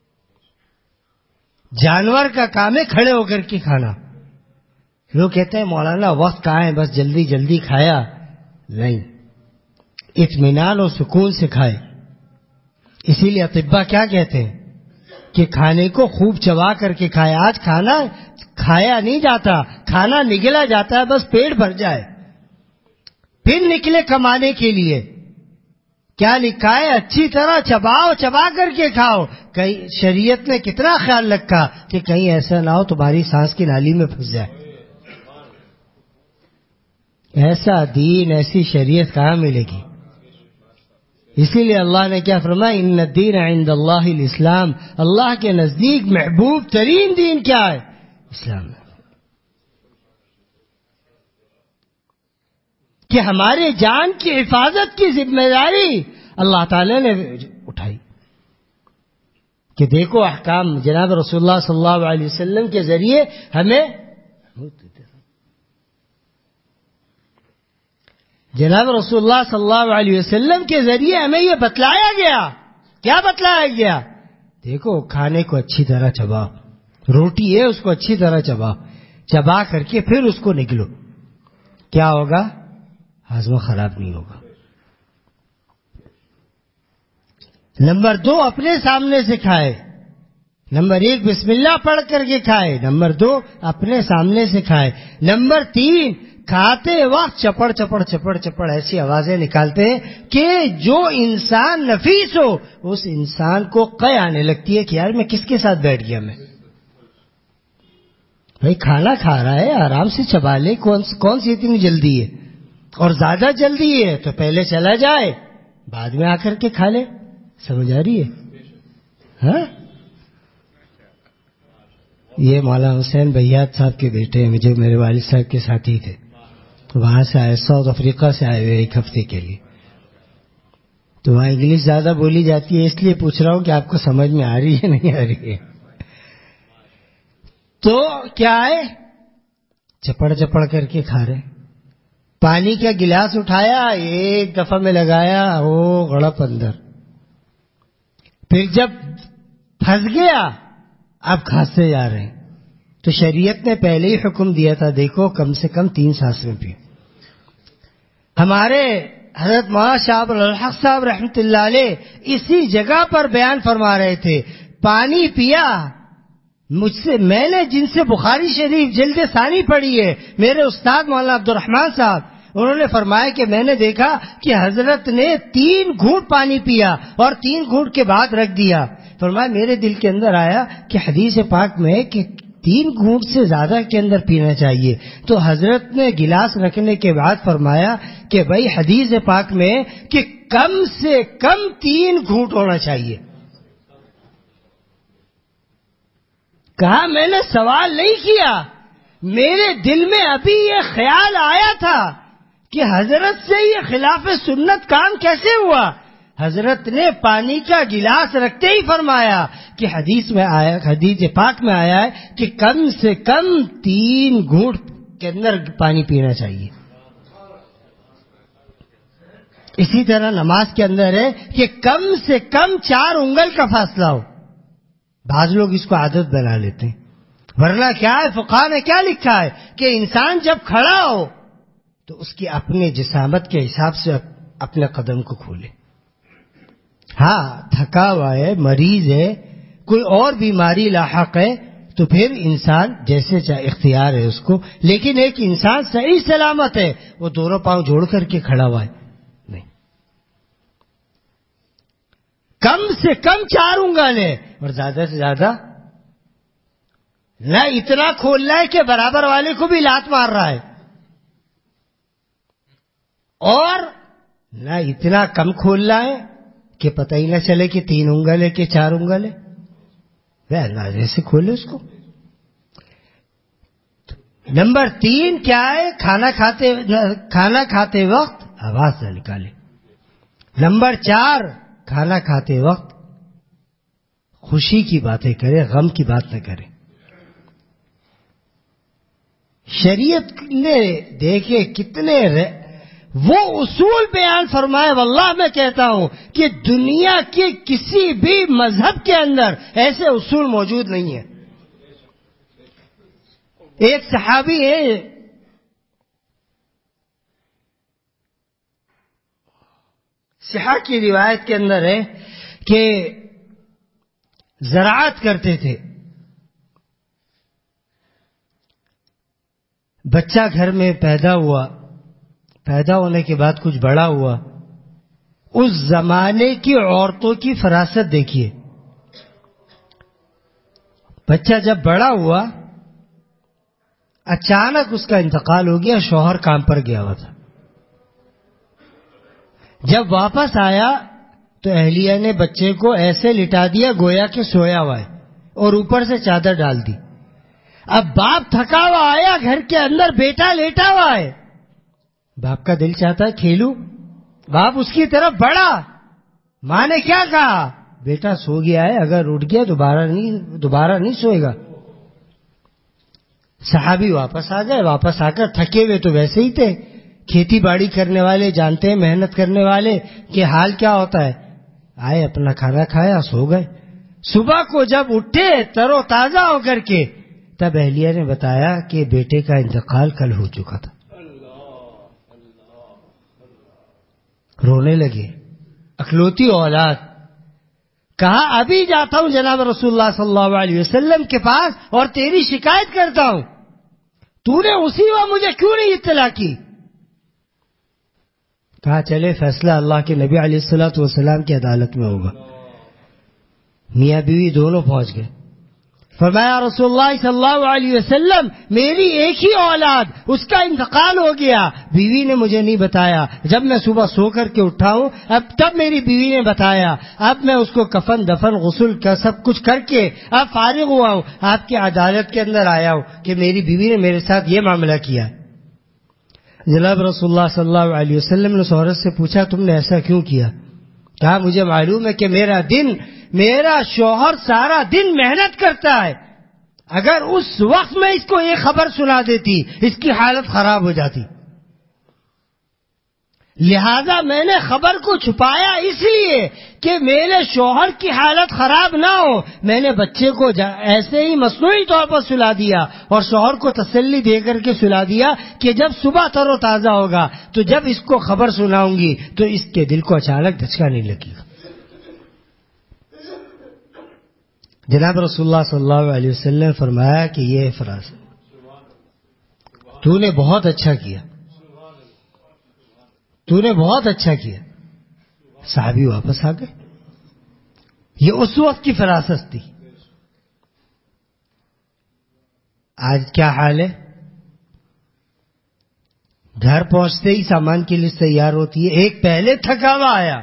Speaker 1: جانور کا کام ہے کھڑے ہو کر کے کھانا. لوگ کہتے ہیں مولانا وقت کہاں ہے، بس جلدی جلدی کھایا. نہیں، اطمینان اور سکون سے کھائے. اسی لیے اطباء کیا کہتے ہیں کہ کھانے کو خوب چبا کر کے کھائے. آج کھانا کھایا نہیں جاتا، کھانا نگلا جاتا ہے، بس پیٹ بھر جائے پھر نکلے کمانے کے لیے. کیا لکھا ہے؟ اچھی طرح چباؤ، چبا کر کے کھاؤ. کہیں شریعت نے کتنا خیال رکھا کہ کہیں ایسا نہ ہو تمہاری سانس کی نالی میں پھنس جائے. ایسا دین، ایسی شریعت کہاں ملے گی؟ اسی لیے اللہ نے کیا فرمایا، ان الدین عند اللہ الاسلام. اللہ کے نزدیک محبوب ترین دین کیا ہے؟ اسلام. کہ ہمارے جان کی حفاظت کی ذمہ داری اللہ تعالی نے اٹھائی کہ دیکھو احکام جناب رسول اللہ صلی اللہ علیہ وسلم کے ذریعے ہمیں، جناب رسول اللہ صلی اللہ علیہ وسلم کے ذریعے ہمیں یہ بتلایا گیا. کیا بتلایا گیا؟ دیکھو کھانے کو اچھی طرح چباؤ، روٹی ہے اس کو اچھی طرح چباؤ، چبا کر کے پھر اس کو نگلو. کیا ہوگا؟ ہاضمہ خراب نہیں ہوگا. نمبر 2 اپنے سامنے سے کھائے. نمبر 1 بسم اللہ پڑھ کر کے کھائے. نمبر 2 اپنے سامنے سے کھائے. نمبر 3 کھاتے وقت چپڑ چپڑ چپڑ چپڑ ایسی آوازیں نکالتے ہیں کہ جو انسان نفیس ہو اس انسان کو قے آنے لگتی ہے کہ یار میں کس کے ساتھ بیٹھ گیا. میں بھائی کھانا کھا رہا ہے آرام سے چبا لے، کون سی اتنی جلدی ہے؟ اور زیادہ جلدی ہے تو پہلے چلا جائے بعد میں آ کر کے کھا لے. سمجھ آ رہی ہے؟ ہاں، یہ مولانا حسین بیات صاحب کے بیٹے ہیں جو میرے والد صاحب کے ساتھی تھے، وہاں سے آئے، ساؤتھ افریقہ سے آئے ہوئے 1 ہفتے کے لیے. تو وہاں انگلش زیادہ بولی جاتی ہے، اس لیے پوچھ رہا ہوں کہ آپ کو سمجھ میں آ رہی ہے نہیں آ رہی ہے. تو کیا ہے، چپڑ چپڑ کر کے کھا رہے. پانی کا گلاس اٹھایا، ایک دفعہ میں لگایا، وہ غڑپ اندر. پھر جب پھنس گیا اب کھانستے جا رہے ہیں. تو شریعت نے پہلے ہی حکم دیا تھا دیکھو کم سے کم 3 سانسیں پی. ہمارے حضرت مولانا شاہ الحق صاحب رحمۃ اللہ علیہ اسی جگہ پر بیان فرما رہے تھے. پانی پیا مجھ سے، میں نے جن سے بخاری شریف جلد ثانی پڑھی ہے، میرے استاد مولانا عبد الرحمان صاحب، انہوں نے فرمایا کہ میں نے دیکھا کہ حضرت نے 3 گھونٹ پانی پیا اور 3 گھونٹ کے بعد رکھ دیا. فرمایا میرے دل کے اندر آیا کہ حدیث پاک میں ہے کہ 3 گھونٹ سے زیادہ کے اندر پینا چاہیے. تو حضرت نے گلاس رکھنے کے بعد فرمایا کہ بھائی حدیث پاک میں کہ کم سے کم 3 گھونٹ ہونا چاہیے. کہا میں نے سوال نہیں کیا, میرے دل میں ابھی یہ خیال آیا تھا کہ حضرت سے یہ خلاف سنت کام کیسے ہوا. حضرت نے پانی کا گلاس رکھتے ہی فرمایا کہ حدیث پاک میں آیا ہے کہ کم سے کم 3 گھونٹ کے اندر پانی پینا چاہیے. اسی طرح نماز کے اندر ہے کہ کم سے کم 4 انگل کا فاصلہ ہو. بعض لوگ اس کو عادت بنا لیتے ہیں, ورنہ کیا ہے, فقہ نے کیا لکھا ہے کہ انسان جب کھڑا ہو تو اس کی اپنے جسامت کے حساب سے اپنے قدم کو کھولے. ہاں تھکا ہوا ہے, مریض ہے, کوئی اور بیماری لاحق ہے تو پھر انسان جیسے چاہے اختیار ہے اس کو, لیکن ایک انسان صحیح سلامت ہے وہ دونوں پاؤں جوڑ کر کے کھڑا ہوا ہے نہیں. کم سے کم 4 انگل ہے اور زیادہ سے زیادہ نہ اتنا کھولنا ہے کہ برابر والے کو بھی لات مار رہا ہے, اور نہ اتنا کم کھولنا ہے کہ پتہ ہی نہ چلے کہ 3 انگل ہے کہ 4 انگل ہے. وہ اندازے سے کھولے اس کو. نمبر 3 کیا ہے, کھانا کھاتے وقت آواز نہ نکالے. نمبر 4 کھانا کھاتے وقت خوشی کی باتیں کرے, غم کی بات نہ کرے. شریعت نے دیکھے کتنے وہ اصول بیان فرمائے. واللہ میں کہتا ہوں کہ دنیا کے کسی بھی مذہب کے اندر ایسے اصول موجود نہیں ہیں. ایک صحابی ہے, صحیح کی روایت کے اندر ہے کہ زراعت کرتے تھے, بچہ گھر میں پیدا ہوا, پیدا ہونے کے بعد کچھ بڑا ہوا. اس زمانے کی عورتوں کی فراست دیکھیے. بچہ جب بڑا ہوا اچانک اس کا انتقال ہو گیا, شوہر کام پر گیا ہوا تھا. جب واپس آیا تو اہلیہ نے بچے کو ایسے لٹا دیا گویا کہ سویا ہوا ہے, اور اوپر سے چادر ڈال دی. اب باپ تھکا ہوا آیا گھر کے اندر, بیٹا لیٹا ہوا ہے. باپ کا دل چاہتا ہے کھیلوں, باپ اس کی طرف بڑھا. ماں نے کیا کہا, بیٹا سو گیا ہے, اگر اٹھ گیا دوبارہ نہیں سوئے گا. صحابی واپس آ گئے. واپس آ کر تھکے ہوئے تو ویسے ہی تھے, کھیتی باڑی کرنے والے جانتے ہیں, محنت کرنے والے کہ حال کیا ہوتا ہے. آئے, اپنا کھانا کھایا, سو گئے. صبح کو جب اٹھے تر و تازہ ہو کر کے, تب اہلیہ نے بتایا کہ بیٹے کا انتقال کل ہو چکا تھا. رونے لگے, اکلوتی اولاد. کہا ابھی جاتا ہوں جناب رسول اللہ صلی اللہ علیہ وسلم کے پاس اور تیری شکایت کرتا ہوں, تو نے اسی وقت مجھے کیوں نہیں اطلاع کی. کہا چلے فیصلہ اللہ کے نبی علیہ الصلوۃ والسلام کی عدالت میں ہوگا. میاں بیوی دونوں پہنچ گئے. فرمایا رسول اللہ صلی اللہ علیہ وسلم میری ایک ہی اولاد, اس کا انتقال ہو گیا, بیوی نے مجھے نہیں بتایا. جب میں صبح سو کر کے اٹھا ہوں تب میری بیوی نے بتایا. اب میں اس کو کفن دفن غسل کا سب کچھ کر کے اب فارغ ہوا ہوں, آپ کی عدالت کے اندر آیا ہوں کہ میری بیوی نے میرے ساتھ یہ معاملہ کیا. جناب رسول اللہ صلی اللہ علیہ وسلم نے اس عورت سے پوچھا تم نے ایسا کیوں کیا. کہا مجھے معلوم ہے کہ میرا شوہر سارا دن محنت کرتا ہے, اگر اس وقت میں اس کو یہ خبر سنا دیتی اس کی حالت خراب ہو جاتی, لہذا میں نے خبر کو چھپایا اس لیے کہ میرے شوہر کی حالت خراب نہ ہو. میں نے بچے کو ایسے ہی مصنوعی طور پر سلا دیا اور شوہر کو تسلی دے کر کے سلا دیا کہ جب صبح تر و تازہ ہوگا تو جب اس کو خبر سناؤں گی تو اس کے دل کو اچانک دھچکا نہیں لگے گا. جناب رسول اللہ صلی اللہ علیہ وسلم نے فرمایا کہ یہ فراز تو نے بہت اچھا کیا. تو نے بہت اچھا کیا. صحابی واپس آ گئے. یہ اس وقت کی فراست تھی. آج کیا حال ہے؟ گھر پہنچتے ہی سامان کی لسٹ تیار ہوتی ہے. ایک پہلے تھکا ہوا آیا,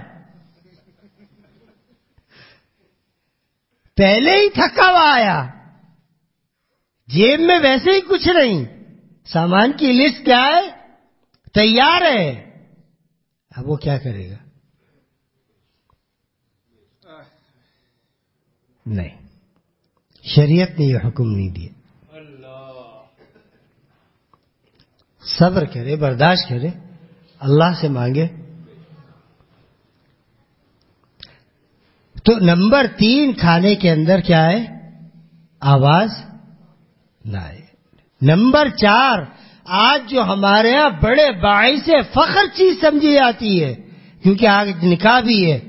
Speaker 1: پہلے ہی تھکا ہوا آیا, جیب میں ویسے ہی کچھ نہیں, سامان کی لسٹ کیا ہے؟ تیار ہے. اب وہ کیا کرے گا؟ نہیں, شریعت نے یہ حکم نہیں دیا. صبر کرے, برداشت کرے, اللہ سے مانگے. تو نمبر 3, کھانے کے اندر کیا ہے؟ آواز نہ آئے. نمبر 4, آج جو ہمارے ہاں بڑے باعث فخر چیز سمجھی جاتی ہے, کیونکہ آج نکاح بھی ہے,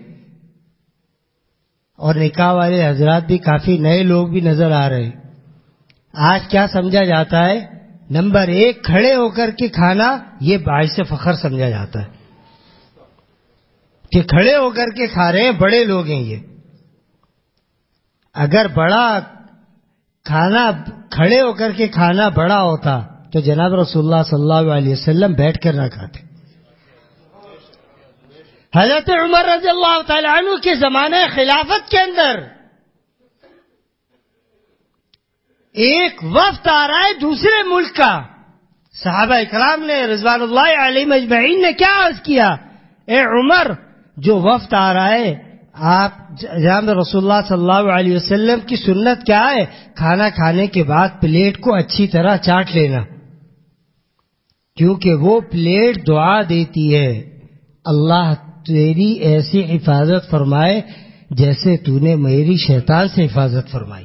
Speaker 1: اور نکاح والے حضرات بھی کافی نئے لوگ بھی نظر آ رہے ہیں. آج کیا سمجھا جاتا ہے؟ نمبر 1, کھڑے ہو کر کے کھانا, یہ باعث فخر سمجھا جاتا ہے کہ کھڑے ہو کر کے کھا رہے ہیں, بڑے لوگ ہیں یہ. اگر بڑا کھانا, کھڑے ہو کر کے کھانا بڑا ہوتا تو جناب رسول اللہ صلی اللہ علیہ وسلم بیٹھ کر نہ کھاتے. حضرت عمر رضی اللہ تعالی عنہ کے زمانے خلافت کے اندر ایک وفد آ رہا ہے دوسرے ملک کا. صحابہ اکرام نے رضوان اللہ علیہم اجمعین نے کیا عرض کیا؟ اے عمر, جو وفد آ رہا ہے, آپ جناب رسول اللہ صلی اللہ علیہ وسلم کی سنت کیا ہے؟ کھانا کھانے کے بعد پلیٹ کو اچھی طرح چاٹ لینا, کیونکہ وہ پلیٹ دعا دیتی ہے, اللہ تیری ایسی حفاظت فرمائے جیسے تو نے میری شیطان سے حفاظت فرمائی.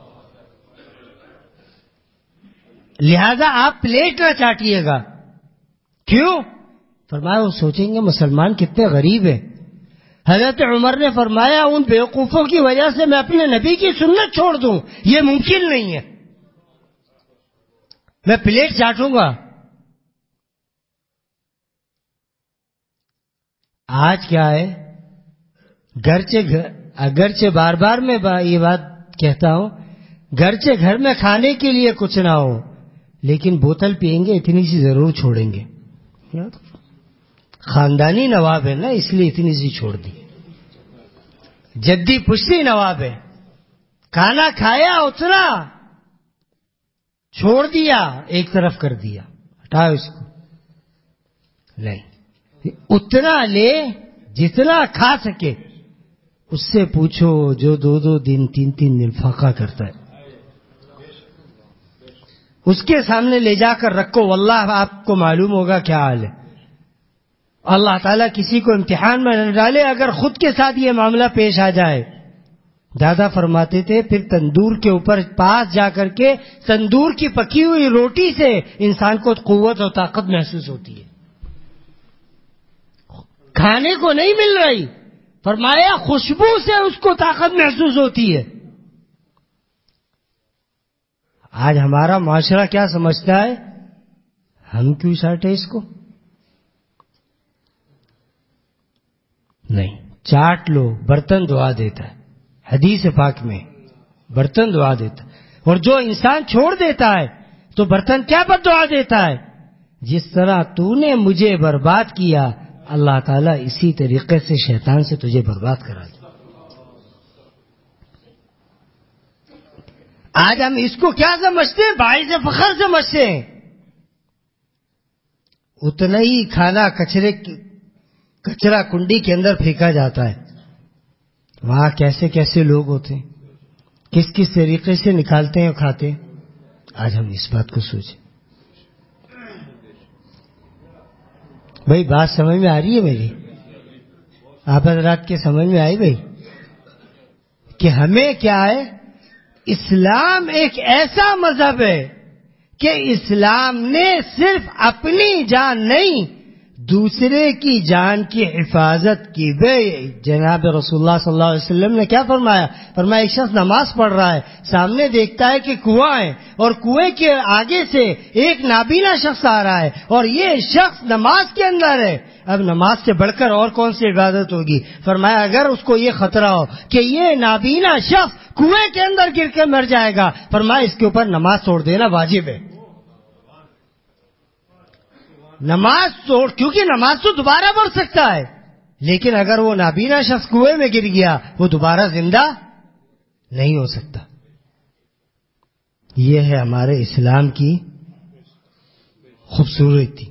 Speaker 1: لہذا آپ پلیٹ نہ چاٹیے گا. کیوں؟ فرمایا وہ سوچیں گے مسلمان کتنے غریب ہیں. حضرت عمر نے فرمایا ان بیوقوفوں کی وجہ سے میں اپنے نبی کی سنت چھوڑ دوں, یہ ممکن نہیں ہے. میں پلیٹ چاٹوں گا. آج کیا ہے؟ اگرچہ بار بار میں یہ بات کہتا ہوں, گرچہ گھر میں کھانے کے لیے کچھ نہ ہو, لیکن بوتل پئیں گے اتنی سی ضرور چھوڑیں گے. خاندانی نواب ہے نا, اس لیے اتنی سی چھوڑ دی. جدی پشتی نواب ہے, کھانا کھایا اتنا چھوڑ دیا, ایک طرف کر دیا, ہٹاؤ اس کو. نہیں, اتنا لے جتنا کھا سکے. اس سے پوچھو جو 2 دن 3 دن فاقہ کرتا ہے, اس کے سامنے لے جا کر رکھو, واللہ آپ کو معلوم ہوگا کیا حال ہے. اللہ تعالیٰ کسی کو امتحان میں نہ ڈالے اگر خود کے ساتھ یہ معاملہ پیش آ جائے. دادا فرماتے تھے پھر تندور کے اوپر پاس جا کر کے تندور کی پکی ہوئی روٹی سے انسان کو قوت اور طاقت محسوس ہوتی ہے. کھانے کو نہیں مل رہی, فرمایا خوشبو سے اس کو طاقت محسوس ہوتی ہے. آج ہمارا معاشرہ کیا سمجھتا ہے؟ ہم کیوں چاٹے اس کو؟ نہیں, چاٹ لو, برتن دعا دیتا ہے. حدیث پاک میں برتن دعا دیتا ہے. اور جو انسان چھوڑ دیتا ہے تو برتن کیا بد دعا دیتا ہے؟ جس طرح تو نے مجھے برباد کیا, اللہ تعالیٰ اسی طریقے سے شیطان سے تجھے برباد کرا دے. آج ہم اس کو کیا سمجھتے ہیں؟ باعث فخر سمجھتے ہیں. اتنا ہی کھانا کچرا کنڈی کے اندر پھینکا جاتا ہے. وہاں کیسے کیسے لوگ ہوتے ہیں, کس کس طریقے سے نکالتے ہیں اور کھاتے ہیں. آج ہم اس بات کو سوچیں. بھائی بات سمجھ میں آ رہی ہے میری؟ آپ حضرات کے سمجھ میں آئی بھائی کہ ہمیں کیا ہے؟ اسلام ایک ایسا مذہب ہے کہ اسلام نے صرف اپنی جان نہیں دوسرے کی جان کی حفاظت کی بے جناب رسول اللہ صلی اللہ علیہ وسلم نے کیا فرمایا؟ فرمایا ایک شخص نماز پڑھ رہا ہے، سامنے دیکھتا ہے کہ کنواں ہے اور کنویں کے آگے سے ایک نابینا شخص آ رہا ہے اور یہ شخص نماز کے اندر ہے. اب نماز سے بڑھ کر اور کون سی عبادت ہوگی؟ فرمایا اگر اس کو یہ خطرہ ہو کہ یہ نابینا شخص کنویں کے اندر گر کے مر جائے گا، فرمایا اس کے اوپر نماز چھوڑ دینا واجب ہے. نماز توڑ، کیونکہ نماز تو دوبارہ پڑھ سکتا ہے، لیکن اگر وہ نابینا شخص کنویں میں گر گیا وہ دوبارہ زندہ نہیں ہو سکتا. یہ ہے ہمارے اسلام کی خوبصورتی.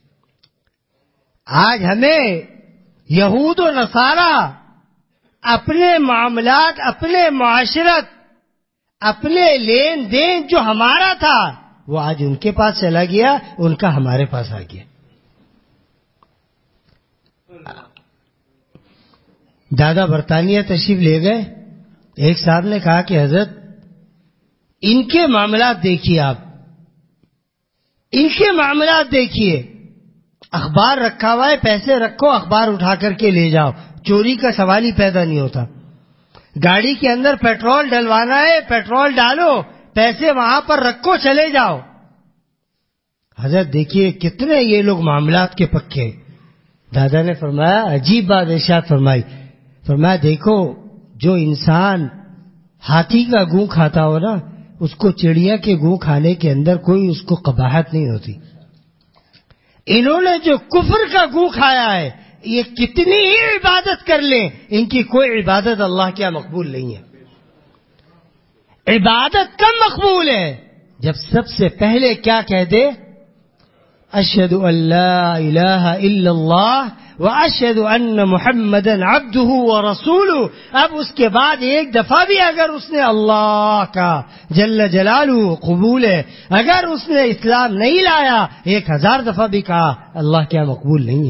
Speaker 1: آج ہمیں یہود و نصارہ اپنے معاملات، اپنے معاشرت، اپنے لین دین جو ہمارا تھا وہ آج ان کے پاس چلا گیا، ان کا ہمارے پاس آ گیا. دادا برطانیہ تشریف لے گئے. ایک صاحب نے کہا کہ حضرت ان کے معاملات دیکھیے، آپ ان کے معاملات دیکھیے. اخبار رکھا ہوا ہے، پیسے رکھو، اخبار اٹھا کر کے لے جاؤ، چوری کا سوال ہی پیدا نہیں ہوتا. گاڑی کے اندر پیٹرول ڈلوانا ہے، پیٹرول ڈالو، پیسے وہاں پر رکھو، چلے جاؤ. حضرت دیکھیے کتنے یہ لوگ معاملات کے پکے. دادا نے فرمایا عجیب بات ارشاد فرمائی. فرمایا دیکھو جو انسان ہاتھی کا گوں کھاتا ہو نا، اس کو چڑیا کے گوں کھانے کے اندر کوئی اس کو قباحت نہیں ہوتی. انہوں نے جو کفر کا گوں کھایا ہے، یہ کتنی ہی عبادت کر لیں ان کی کوئی عبادت اللہ کے یہاں مقبول نہیں ہے. عبادت کم مقبول ہے جب سب سے پہلے کیا کہہ دے؟ اشہد ان لا الہ الا اللہ واشہد ان محمدا عبدہ ورسولہ. اب اس کے بعد ایک دفعہ بھی اگر اس نے اللہ کا جل جلالہ قبول ہے، اگر اس نے اسلام نہیں لایا 1000 دفعہ بھی کہا، اللہ کے یہاں مقبول نہیں ہے.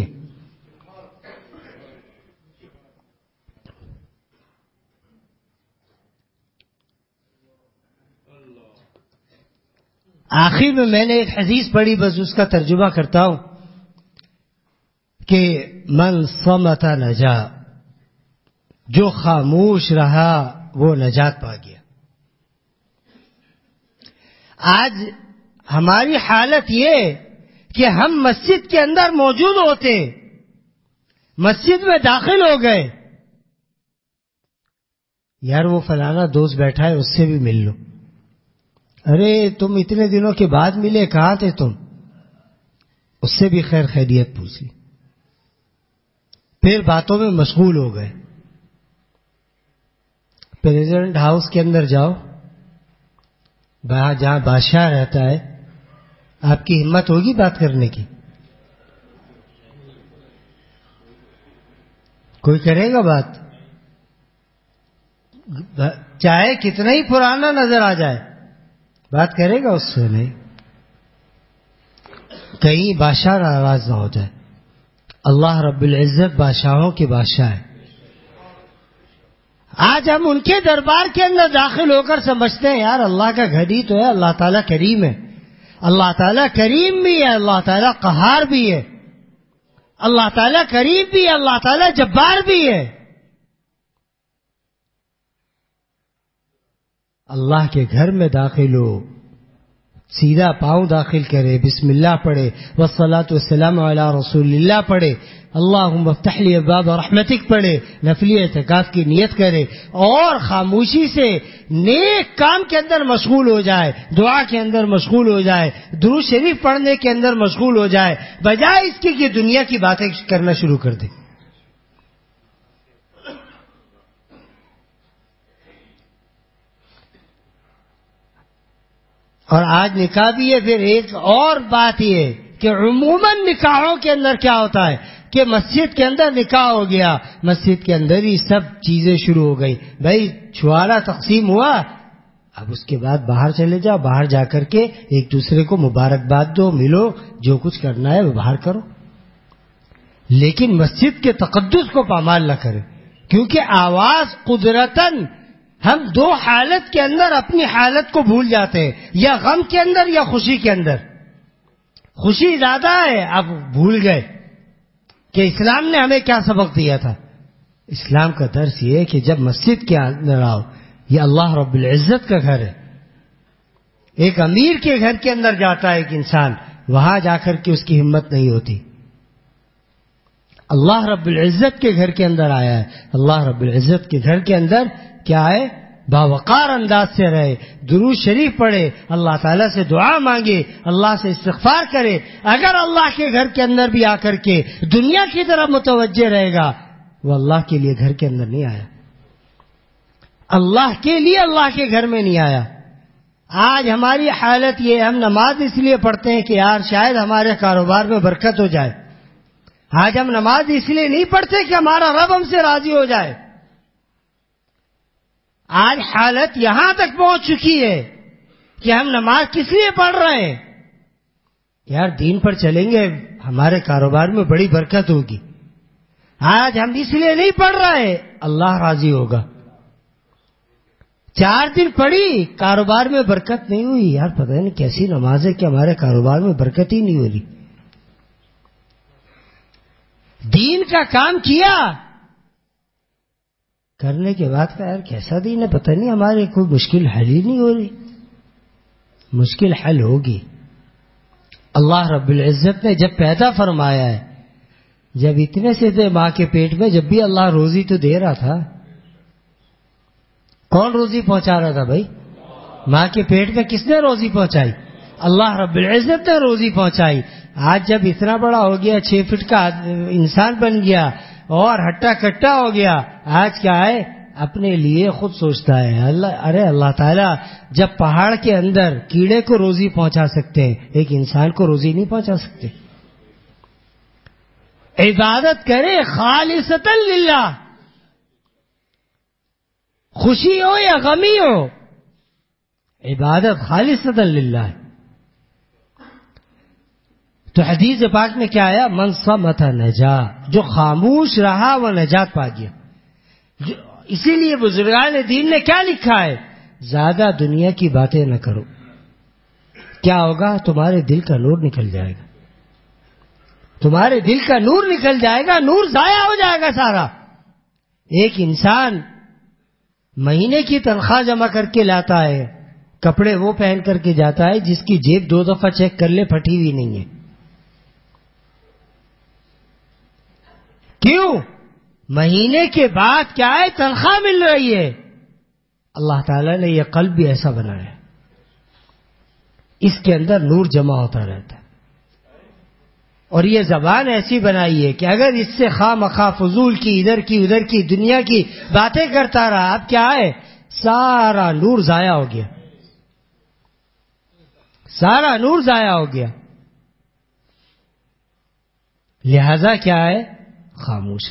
Speaker 1: آخر میں نے ایک حدیث پڑھی، بس اس کا ترجمہ کرتا ہوں کہ من صمت نجا، جو خاموش رہا وہ نجات پا گیا. آج ہماری حالت یہ کہ ہم مسجد کے اندر موجود ہوتے، مسجد میں داخل ہو گئے، یار وہ فلانا دوست بیٹھا ہے اس سے بھی مل لو. ارے تم اتنے دنوں کے بعد ملے، کہاں تھے تم؟ اس سے بھی خیر خیریت پوچھ لی. پھر باتوں میں مشغول ہو گئے. پریزیڈنٹ ہاؤس کے اندر جاؤ، جہاں بادشاہ رہتا ہے، آپ کی ہمت ہوگی بات کرنے کی؟ کوئی کرے گا بات؟ چاہے کتنا ہی پرانا نظر آ جائے، بات کرے گا اس سے؟ نہیں. کہیں بادشاہ ناراض نہ ہو جائے. اللہ رب العزت بادشاہوں کے بادشاہ ہے. آج ہم ان کے دربار کے اندر داخل ہو کر سمجھتے ہیں یار اللہ کا گھر ہی تو ہے، اللہ تعالیٰ کریم ہے. اللہ تعالیٰ کریم بھی ہے، اللہ تعالیٰ قہار بھی ہے، اللہ تعالیٰ کریم بھی ہے، اللہ تعالیٰ جبار بھی ہے. اللہ کے گھر میں داخل ہو، سیدھا پاؤں داخل کرے، بسم اللہ پڑھے، والصلاۃ والسلام علی رسول اللہ پڑھے، اللہم افتح لی ابواب رحمتک پڑھے، نفلی اعتکاف کی نیت کرے اور خاموشی سے نیک کام کے اندر مشغول ہو جائے، دعا کے اندر مشغول ہو جائے، درود شریف پڑھنے کے اندر مشغول ہو جائے، بجائے اس کی کہ دنیا کی باتیں کرنا شروع کر دے. اور آج نکاح بھی ہے. پھر ایک اور بات یہ کہ عموماً نکاحوں کے اندر کیا ہوتا ہے کہ مسجد کے اندر نکاح ہو گیا، مسجد کے اندر ہی سب چیزیں شروع ہو گئی. بھائی چھوارا تقسیم ہوا، اب اس کے بعد باہر چلے جاؤ، باہر جا کر کے ایک دوسرے کو مبارکباد دو، ملو، جو کچھ کرنا ہے وہ باہر کرو، لیکن مسجد کے تقدس کو پامال نہ کرے. کیونکہ آواز قدرتاً ہم دو حالت کے اندر اپنی حالت کو بھول جاتے ہیں، یا غم کے اندر یا خوشی کے اندر. خوشی زیادہ ہے اب بھول گئے، کہ اسلام نے ہمیں کیا سبق دیا تھا. اسلام کا درس یہ ہے کہ جب مسجد کے اندر آؤ، یہ اللہ رب العزت کا گھر ہے. ایک امیر کے گھر کے اندر جاتا ہے ایک انسان، وہاں جا کر کے اس کی ہمت نہیں ہوتی. اللہ رب العزت کے گھر کے اندر آیا ہے. اللہ رب العزت کے گھر کے اندر کیا ہے؟ باوقار انداز سے رہے، درود شریف پڑھے، اللہ تعالیٰ سے دعا مانگے، اللہ سے استغفار کرے. اگر اللہ کے گھر کے اندر بھی آ کر کے دنیا کی طرف متوجہ رہے گا، وہ اللہ کے لیے گھر کے اندر نہیں آیا، اللہ کے لیے اللہ کے گھر میں نہیں آیا. آج ہماری حالت یہ، ہم نماز اس لیے پڑھتے ہیں کہ یار شاید ہمارے کاروبار میں برکت ہو جائے. آج ہم نماز اس لیے نہیں پڑھتے کہ ہمارا رب ہم سے راضی ہو جائے. آج حالت یہاں تک پہنچ چکی ہے کہ ہم نماز کس لیے پڑھ رہے ہیں؟ یار دین پر چلیں گے ہمارے کاروبار میں بڑی برکت ہوگی. آج ہم اس لیے نہیں پڑھ رہے، اللہ راضی ہوگا. 4 دن پڑھی، کاروبار میں برکت نہیں ہوئی. یار پتہ نہیں کیسی نماز ہے کہ ہمارے کاروبار میں برکت ہی نہیں ہو رہی. دین کا کام کیا، کرنے کے بعد یار کیسا دین ہے، پتہ نہیں ہمارے کوئی مشکل حل ہی نہیں ہو رہی. مشکل حل ہوگی. اللہ رب العزت نے جب پیدا فرمایا ہے، جب اتنے سے تھے ماں کے پیٹ میں، جب بھی اللہ روزی تو دے رہا تھا. کون روزی پہنچا رہا تھا بھائی؟ ماں کے پیٹ میں کس نے روزی پہنچائی؟ اللہ رب العزت نے روزی پہنچائی. آج جب اتنا بڑا ہو گیا، 6 فٹ کا انسان بن گیا اور ہٹا کٹا ہو گیا، آج کیا ہے؟ اپنے لیے خود سوچتا ہے. اللہ تعالیٰ جب پہاڑ کے اندر کیڑے کو روزی پہنچا سکتے ہیں، ایک انسان کو روزی نہیں پہنچا سکتے. عبادت کرے خالصتا للہ، خوشی ہو یا غمی ہو، عبادت خالصتا للہ ہے. تو حدیث پاک میں کیا آیا؟ من صمت نجا، جو خاموش رہا وہ نجات پا گیا. اسی لیے بزرگان دین نے کیا لکھا ہے؟ زیادہ دنیا کی باتیں نہ کرو. کیا ہوگا؟ تمہارے دل کا نور نکل جائے گا. تمہارے دل کا نور نکل جائے گا، نور ضائع ہو جائے گا سارا. ایک انسان مہینے کی تنخواہ جمع کر کے لاتا ہے، کپڑے وہ پہن کر کے جاتا ہے جس کی جیب 2 دفعہ چیک کر لے پھٹی ہوئی نہیں ہے. کیوں؟ مہینے کے بعد کیا ہے؟ تنخواہ مل رہی ہے. اللہ تعالیٰ نے یہ قلب بھی ایسا بنایا ہے، اس کے اندر نور جمع ہوتا رہتا ہے. اور یہ زبان ایسی بنائی ہے کہ اگر اس سے خواہ مخواہ فضول کی، ادھر کی ادھر کی دنیا کی باتیں کرتا رہا، اب کیا ہے؟ سارا نور ضائع ہو گیا، سارا نور ضائع ہو گیا. لہذا کیا ہے؟ خاموش.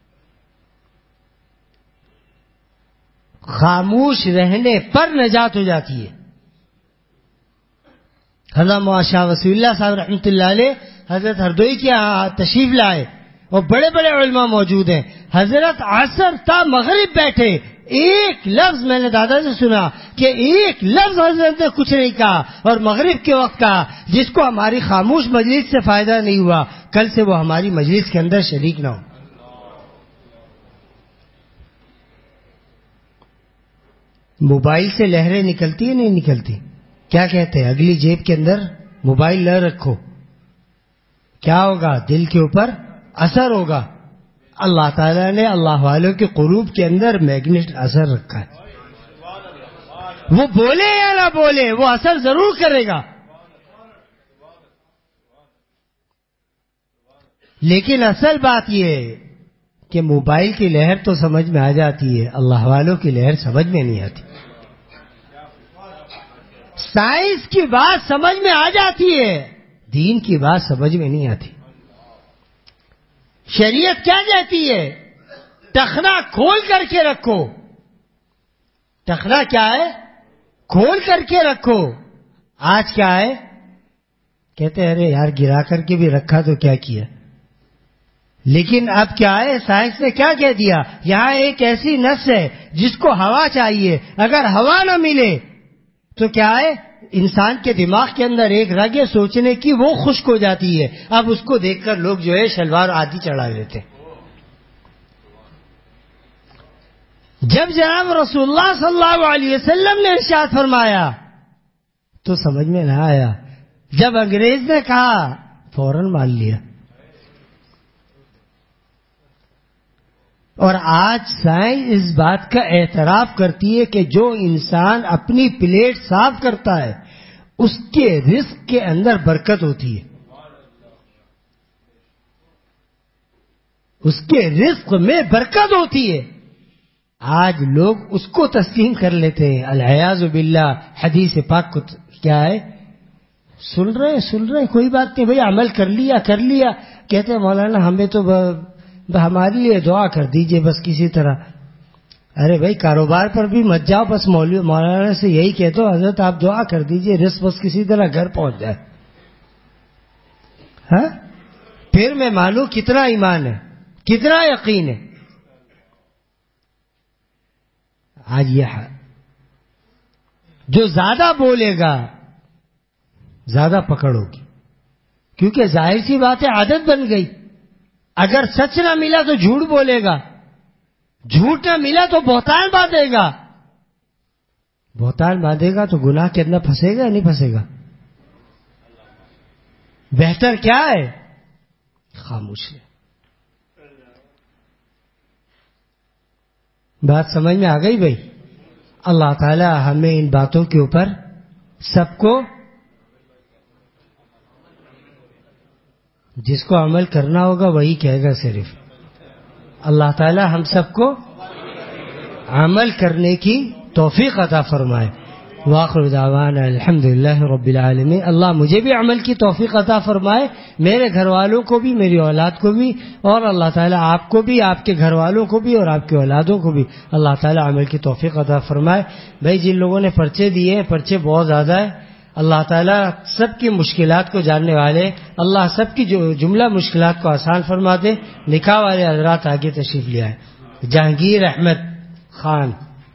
Speaker 1: خاموش رہنے پر نجات ہو جاتی ہے. حضرت شاہ وسیع اللہ صاحب رحمۃ اللہ علیہ حضرت ہردوئی کے تشریف لائے اور بڑے بڑے علماء موجود ہیں. حضرت عصر تا مغرب بیٹھے، ایک لفظ میں نے دادا سے سنا کہ ایک لفظ حضرت نے کچھ نہیں کہا، اور مغرب کے وقت کہا جس کو ہماری خاموش مجلس سے فائدہ نہیں ہوا، کل سے وہ ہماری مجلس کے اندر شریک نہ ہو. موبائل سے لہریں نکلتی ہیں نہیں نکلتی؟ کیا کہتے ہیں؟ اگلی جیب کے اندر موبائل نہ رکھو. کیا ہوگا؟ دل کے اوپر اثر ہوگا. اللہ تعالیٰ نے اللہ والوں کے قلوب کے اندر میگنیٹ اثر رکھا ہے. وہ بولے یا نہ بولے، وہ اثر ضرور کرے گا. لیکن اصل بات یہ ہے کہ موبائل کی لہر تو سمجھ میں آ جاتی ہے، اللہ والوں کی لہر سمجھ میں نہیں آتی. سائنس کی بات سمجھ میں آ جاتی ہے، دین کی بات سمجھ میں نہیں آتی. شریعت کیا کہتی ہے؟ ٹخنا کھول کر کے رکھو. ٹخنا کیا ہے؟ کھول کر کے رکھو. آج کیا ہے؟ کہتے ہیں ارے یار گرا کر کے بھی رکھا تو کیا کیا. لیکن اب کیا ہے؟ سائنس نے کیا کہہ دیا؟ یہاں ایک ایسی نس ہے جس کو ہوا چاہیے، اگر ہوا نہ ملے تو کیا ہے؟ انسان کے دماغ کے اندر ایک رگ ہے سوچنے کی، وہ خشک ہو جاتی ہے. اب اس کو دیکھ کر لوگ جو ہے شلوار آدھی چڑھا لیتے. جب جناب رسول اللہ صلی اللہ علیہ وسلم نے ارشاد فرمایا تو سمجھ میں نہ آیا. جب انگریز نے کہا فوراً مان لیا. اور آج سائنس اس بات کا اعتراف کرتی ہے کہ جو انسان اپنی پلیٹ صاف کرتا ہے اس کے رزق کے اندر برکت ہوتی ہے، اس کے رزق میں برکت ہوتی ہے. آج لوگ اس کو تسلیم کر لیتے ہیں. العیاذ باللہ. حدیث پاک کو کیا ہے، سن رہے کوئی بات نہیں بھائی، عمل کر لیا. کہتے ہیں مولانا ہمیں تو ہمارے لیے دعا کر دیجئے بس کسی طرح. ارے بھائی کاروبار پر بھی مت جاؤ، بس مولانا سے یہی کہہ دو حضرت آپ دعا کر دیجئے رزق بس کسی طرح گھر پہنچ جائے. ہاں پھر میں مانوں کتنا ایمان ہے، کتنا یقین ہے. آج یہ جو زیادہ بولے گا زیادہ پکڑ ہوگی، کیونکہ ظاہر سی بات ہے عادت بن گئی. اگر سچ نہ ملا تو جھوٹ بولے گا، جھوٹ نہ ملا تو بہتان باندھے گا، بہتان باندھے گا تو گناہ کے اندر پھنسے گا یا نہیں پھنسے گا؟ بہتر کیا ہے؟ خاموش ہے. بات سمجھ میں آ گئی بھائی؟ اللہ تعالی ہمیں ان باتوں کے اوپر سب کو، جس کو عمل کرنا ہوگا وہی کہے گا صرف. اللہ تعالی ہم سب کو عمل کرنے کی توفیق عطا فرمائے. وآخر دعوانا الحمدللہ رب العالمین. اللہ مجھے بھی عمل کی توفیق عطا فرمائے، میرے گھر والوں کو بھی، میری اولاد کو بھی، اور اللہ تعالیٰ آپ کو بھی، آپ کے گھر والوں کو بھی اور آپ کے اولادوں کو بھی اللہ تعالیٰ عمل کی توفیق عطا فرمائے. بھائی جن لوگوں نے پرچے دیے ہیں، پرچے بہت زیادہ ہیں. اللہ تعالیٰ سب کی مشکلات کو جاننے والے، اللہ سب کی جملہ مشکلات کو آسان فرما دے. نکاح والے حضرات آگے تشریف لے آئے. جہانگیر احمد خان،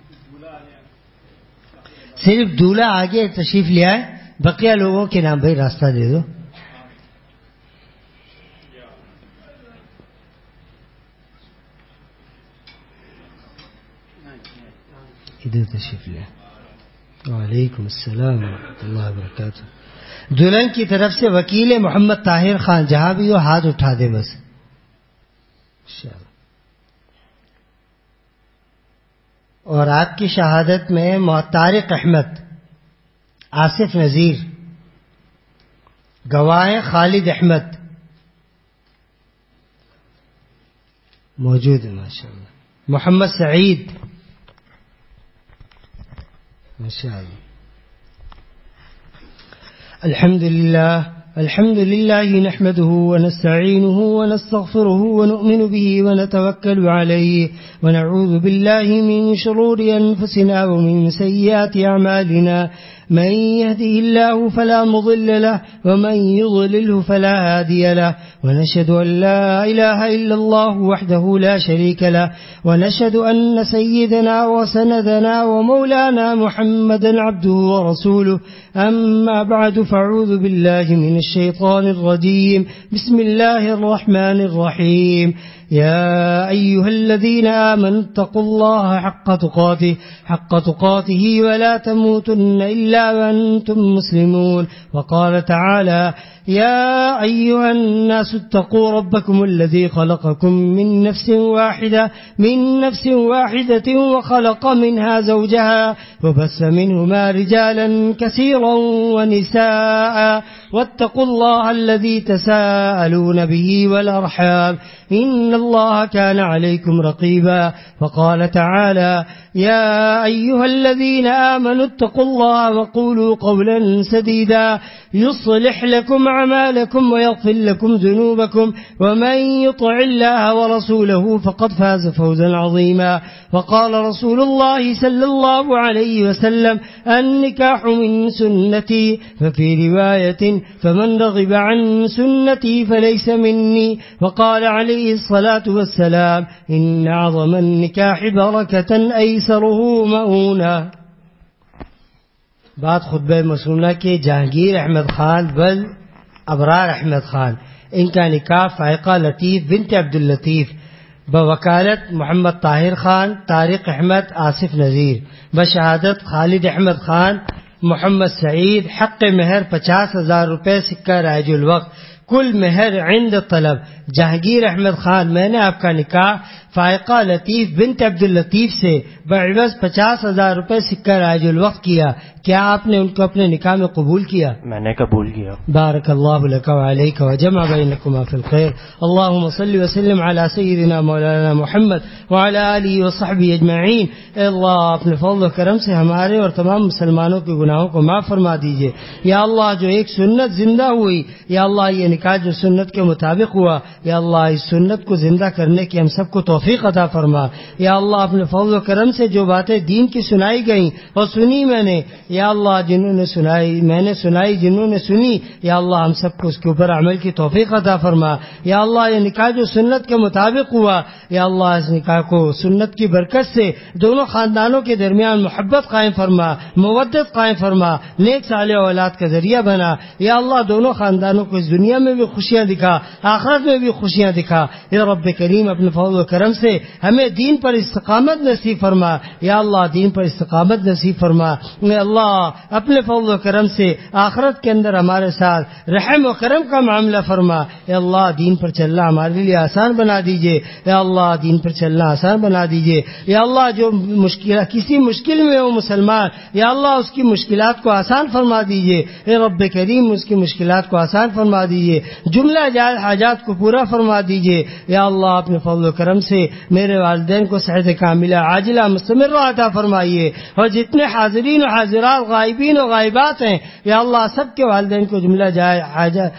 Speaker 1: صرف دولہا آگے تشریف لے آئے، بقیہ لوگوں کے نام بھائی راستہ دے دو. ادھر تشریف لے. وعلیکم السلام ورحمۃ اللہ وبرکاتہ. دلہن کی طرف سے وکیل محمد طاہر خان، جہاں بھی ہو ہاتھ اٹھا دے بس. اور آپ کی شہادت میں طارق احمد، آصف نذیر، گواہ خالد احمد موجود ہیں ماشاءاللہ. محمد سعید ماشاءاللہ. الحمد لله نحمده ونستعينه ونستغفره ونؤمن به ونتوكل عليه ونعوذ بالله من شرور أنفسنا ومن سيئات أعمالنا. من يهده الله فلا مضل له ومن يضلله فلا هادي له. ونشهد أن لا إله إلا الله وحده لا شريك له. ونشهد أن سيدنا وسندنا ومولانا محمدا عبده ورسوله. أما بعد فاعوذ بالله من الشيطان الرجيم. بسم الله الرحمن الرحيم. يا أيها الذين آمنوا اتقوا الله حق تقاته ولا تموتن إلا وأنتم مسلمون. وقال تعالى يا أيها الناس اتقوا ربكم الذي خلقكم من نفس واحدة وخلق منها زوجها وبث منهما رجالا كثيرا ونساء واتقوا الله الذي تساءلون به والأرحام إن الله كان عليكم رقيبا. وقال تعالى يا أيها الذين آمنوا اتقوا الله وقولوا قولا سديدا يصلح لكم أعمالكم ويغفر لكم ذنوبكم ومن يطع الله ورسوله فقد فاز فوزا عظيما. وقال رسول الله صلى الله عليه وسلم النكاح من سنتي. ففي رواية فمن رغب عن سنتي فليس مني. وقال عليه الصلاة والسلام إن أعظم النكاح بركة أيسره مؤونة. بات خطبہ مسنونہ کے جہانگیر احمد خان بل ابرار احمد خان، ان کا نکاح فائقہ لطیف بنت عبداللطیف بوکالت محمد طاہر خان طارق احمد آصف نذیر بشہادت خالد احمد خان محمد سعید، حق مہر 50,000 روپے سکہ رائج الوقت، کل مہر عند طلب۔ جہانگیر احمد خان، میں نے آپ کا نکاح فائقہ لطیف بنت عبداللطیف سے بعوض 50,000 روپے سکہ رائج الوقت کیا، کیا آپ نے ان کو اپنے نکاح میں قبول کیا؟
Speaker 2: میں نے قبول کیا۔
Speaker 1: بارک اللہ لک وعلیک وجمع بینکما فی الخیر۔ اللہم صلی وسلم علی سیدنا مولانا محمد وعلی آلہ وصحبہ اجمعین۔ اے اللہ اپنے فضل و کرم سے ہمارے اور تمام مسلمانوں کے گناہوں کو معاف فرما دیجئے۔ یا اللہ جو ایک سنت زندہ ہوئی، یا اللہ یہ نکاح جو سنت کے مطابق ہوا، یا اللہ اس سنت کو زندہ کرنے کی ہم سب کو توفیق عطا فرما۔ یا اللہ اپنے فضل و کرم سے جو باتیں دین کی سنائی گئیں اور سنی میں نے، یا اللہ جنہوں نے سنائی میں نے سنائی، جنہوں نے سنی، یا اللہ ہم سب کو اس کے اوپر عمل کی توفیق عطا فرما۔ یا اللہ یہ نکاح جو سنت کے مطابق ہوا، یا اللہ اس نکاح کو سنت کی برکت سے دونوں خاندانوں کے درمیان محبت قائم فرما، مودت قائم فرما، نیک صالح اولاد کا ذریعہ بنا۔ یا اللہ دونوں خاندانوں کو اس دنیا میں بھی خوشیاں دکھا، آخرت میں بھی خوشیاں دکھا۔ یا رب کریم اپنے فضل و کرم سے ہمیں دین پر استقامت نصیب فرما۔ یا اللہ دین پر استقامت نصیب فرما۔ یا اللہ اپنے فضل و کرم سے آخرت کے اندر ہمارے ساتھ رحم و کرم کا معاملہ فرما۔ یا اللہ دین پر چلنا ہمارے لیے آسان بنا دیجئے۔ یا اللہ دین پر چلنا آسان بنا دیجئے۔ یا اللہ جو کسی مشکل میں ہو مسلمان، یا اللہ اس کی مشکلات کو آسان فرما دیجئے۔ اے رب کریم اس کی مشکلات کو آسان فرما دیجئے، جملہ جائز حاجات کو پورا فرما دیجئے۔ یا اللہ اپنے فضل و کرم سے میرے والدین کو صحت کاملہ عاجلہ مستمرہ عطا فرمائیے، اور جتنے حاضرین و حاضرات غائبین و غائبات ہیں یا اللہ سب کے والدین کو جملہ جائز حاجت،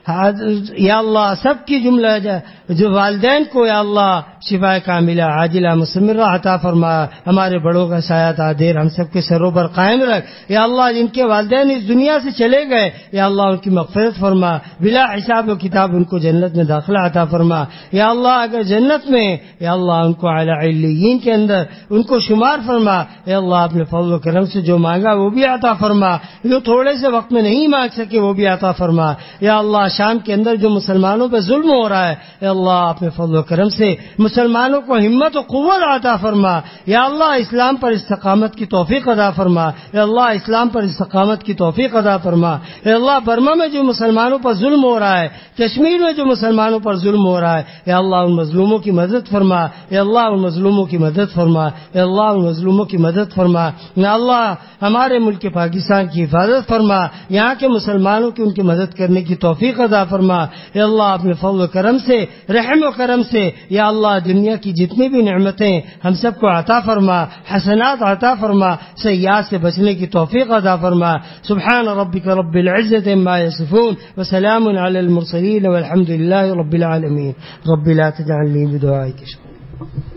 Speaker 1: یا اللہ سب کی جملہ جو والدین کو یا اللہ شفا کاملہ عاجلہ مستمرہ عطا فرما۔ ہمارے بڑوں کا سایہ تا دیر ہم سب کے سروں پر قائم رکھ۔ یا اللہ جن کے والدین اس دنیا سے چلے گئے، یا اللہ ان کی مغفرت فرما، بلا حساب و کتاب ان کو جنت میں داخلہ عطا فرما۔ یا اللہ اگر جنت میں یا اللہ ان کو اعلی علیین کے اندر ان کو شمار فرما۔ یا اللہ اپنے فضل و کرم سے جو مانگا وہ بھی عطا فرما، جو تھوڑے سے وقت میں نہیں مانگ سکے وہ بھی عطا فرما۔ یا اللہ شام کے اندر جو مسلمانوں پہ ظلم ہو رہا ہے، یا اللہ اپنے فضل و کرم سے مسلمانوں کو ہمت و قوت عطا فرما۔ یا اللہ اسلام پر استقامت کی توفیق عطا فرما۔ یا اللہ اسلام پر استقامت کی توفیق عطا فرما۔ یا اللہ برما میں جو مسلمانوں پر ظلم ہو رہا ہے، کشمیر میں جو مسلمانوں پر ظلم ہو رہا ہے، یا اللہ ان مظلوموں کی مدد فرما۔ یا اللہ ان مظلوموں کی مدد فرما۔ یا اللہ ان مظلوموں کی مدد فرما۔ یا اللہ ہمارے ملک پاکستان کی حفاظت فرما، یہاں کے مسلمانوں کی ان کی مدد کرنے کی توفیق عطا فرما۔ یا اللہ اپنے فضل و کرم سے رحم و کرم سے یا اللہ دنیا کی جتنی بھی نعمتیں ہم سب کو عطا فرما، حسنات عطا فرما، سیئات سے بچنے کی توفیق عطا فرما۔ سبحان ربک رب العزت عما یصفون وسلام علی المرسلین والحمد للہ رب العالمین۔ رب لا تجعلنی بدعائک شقیا۔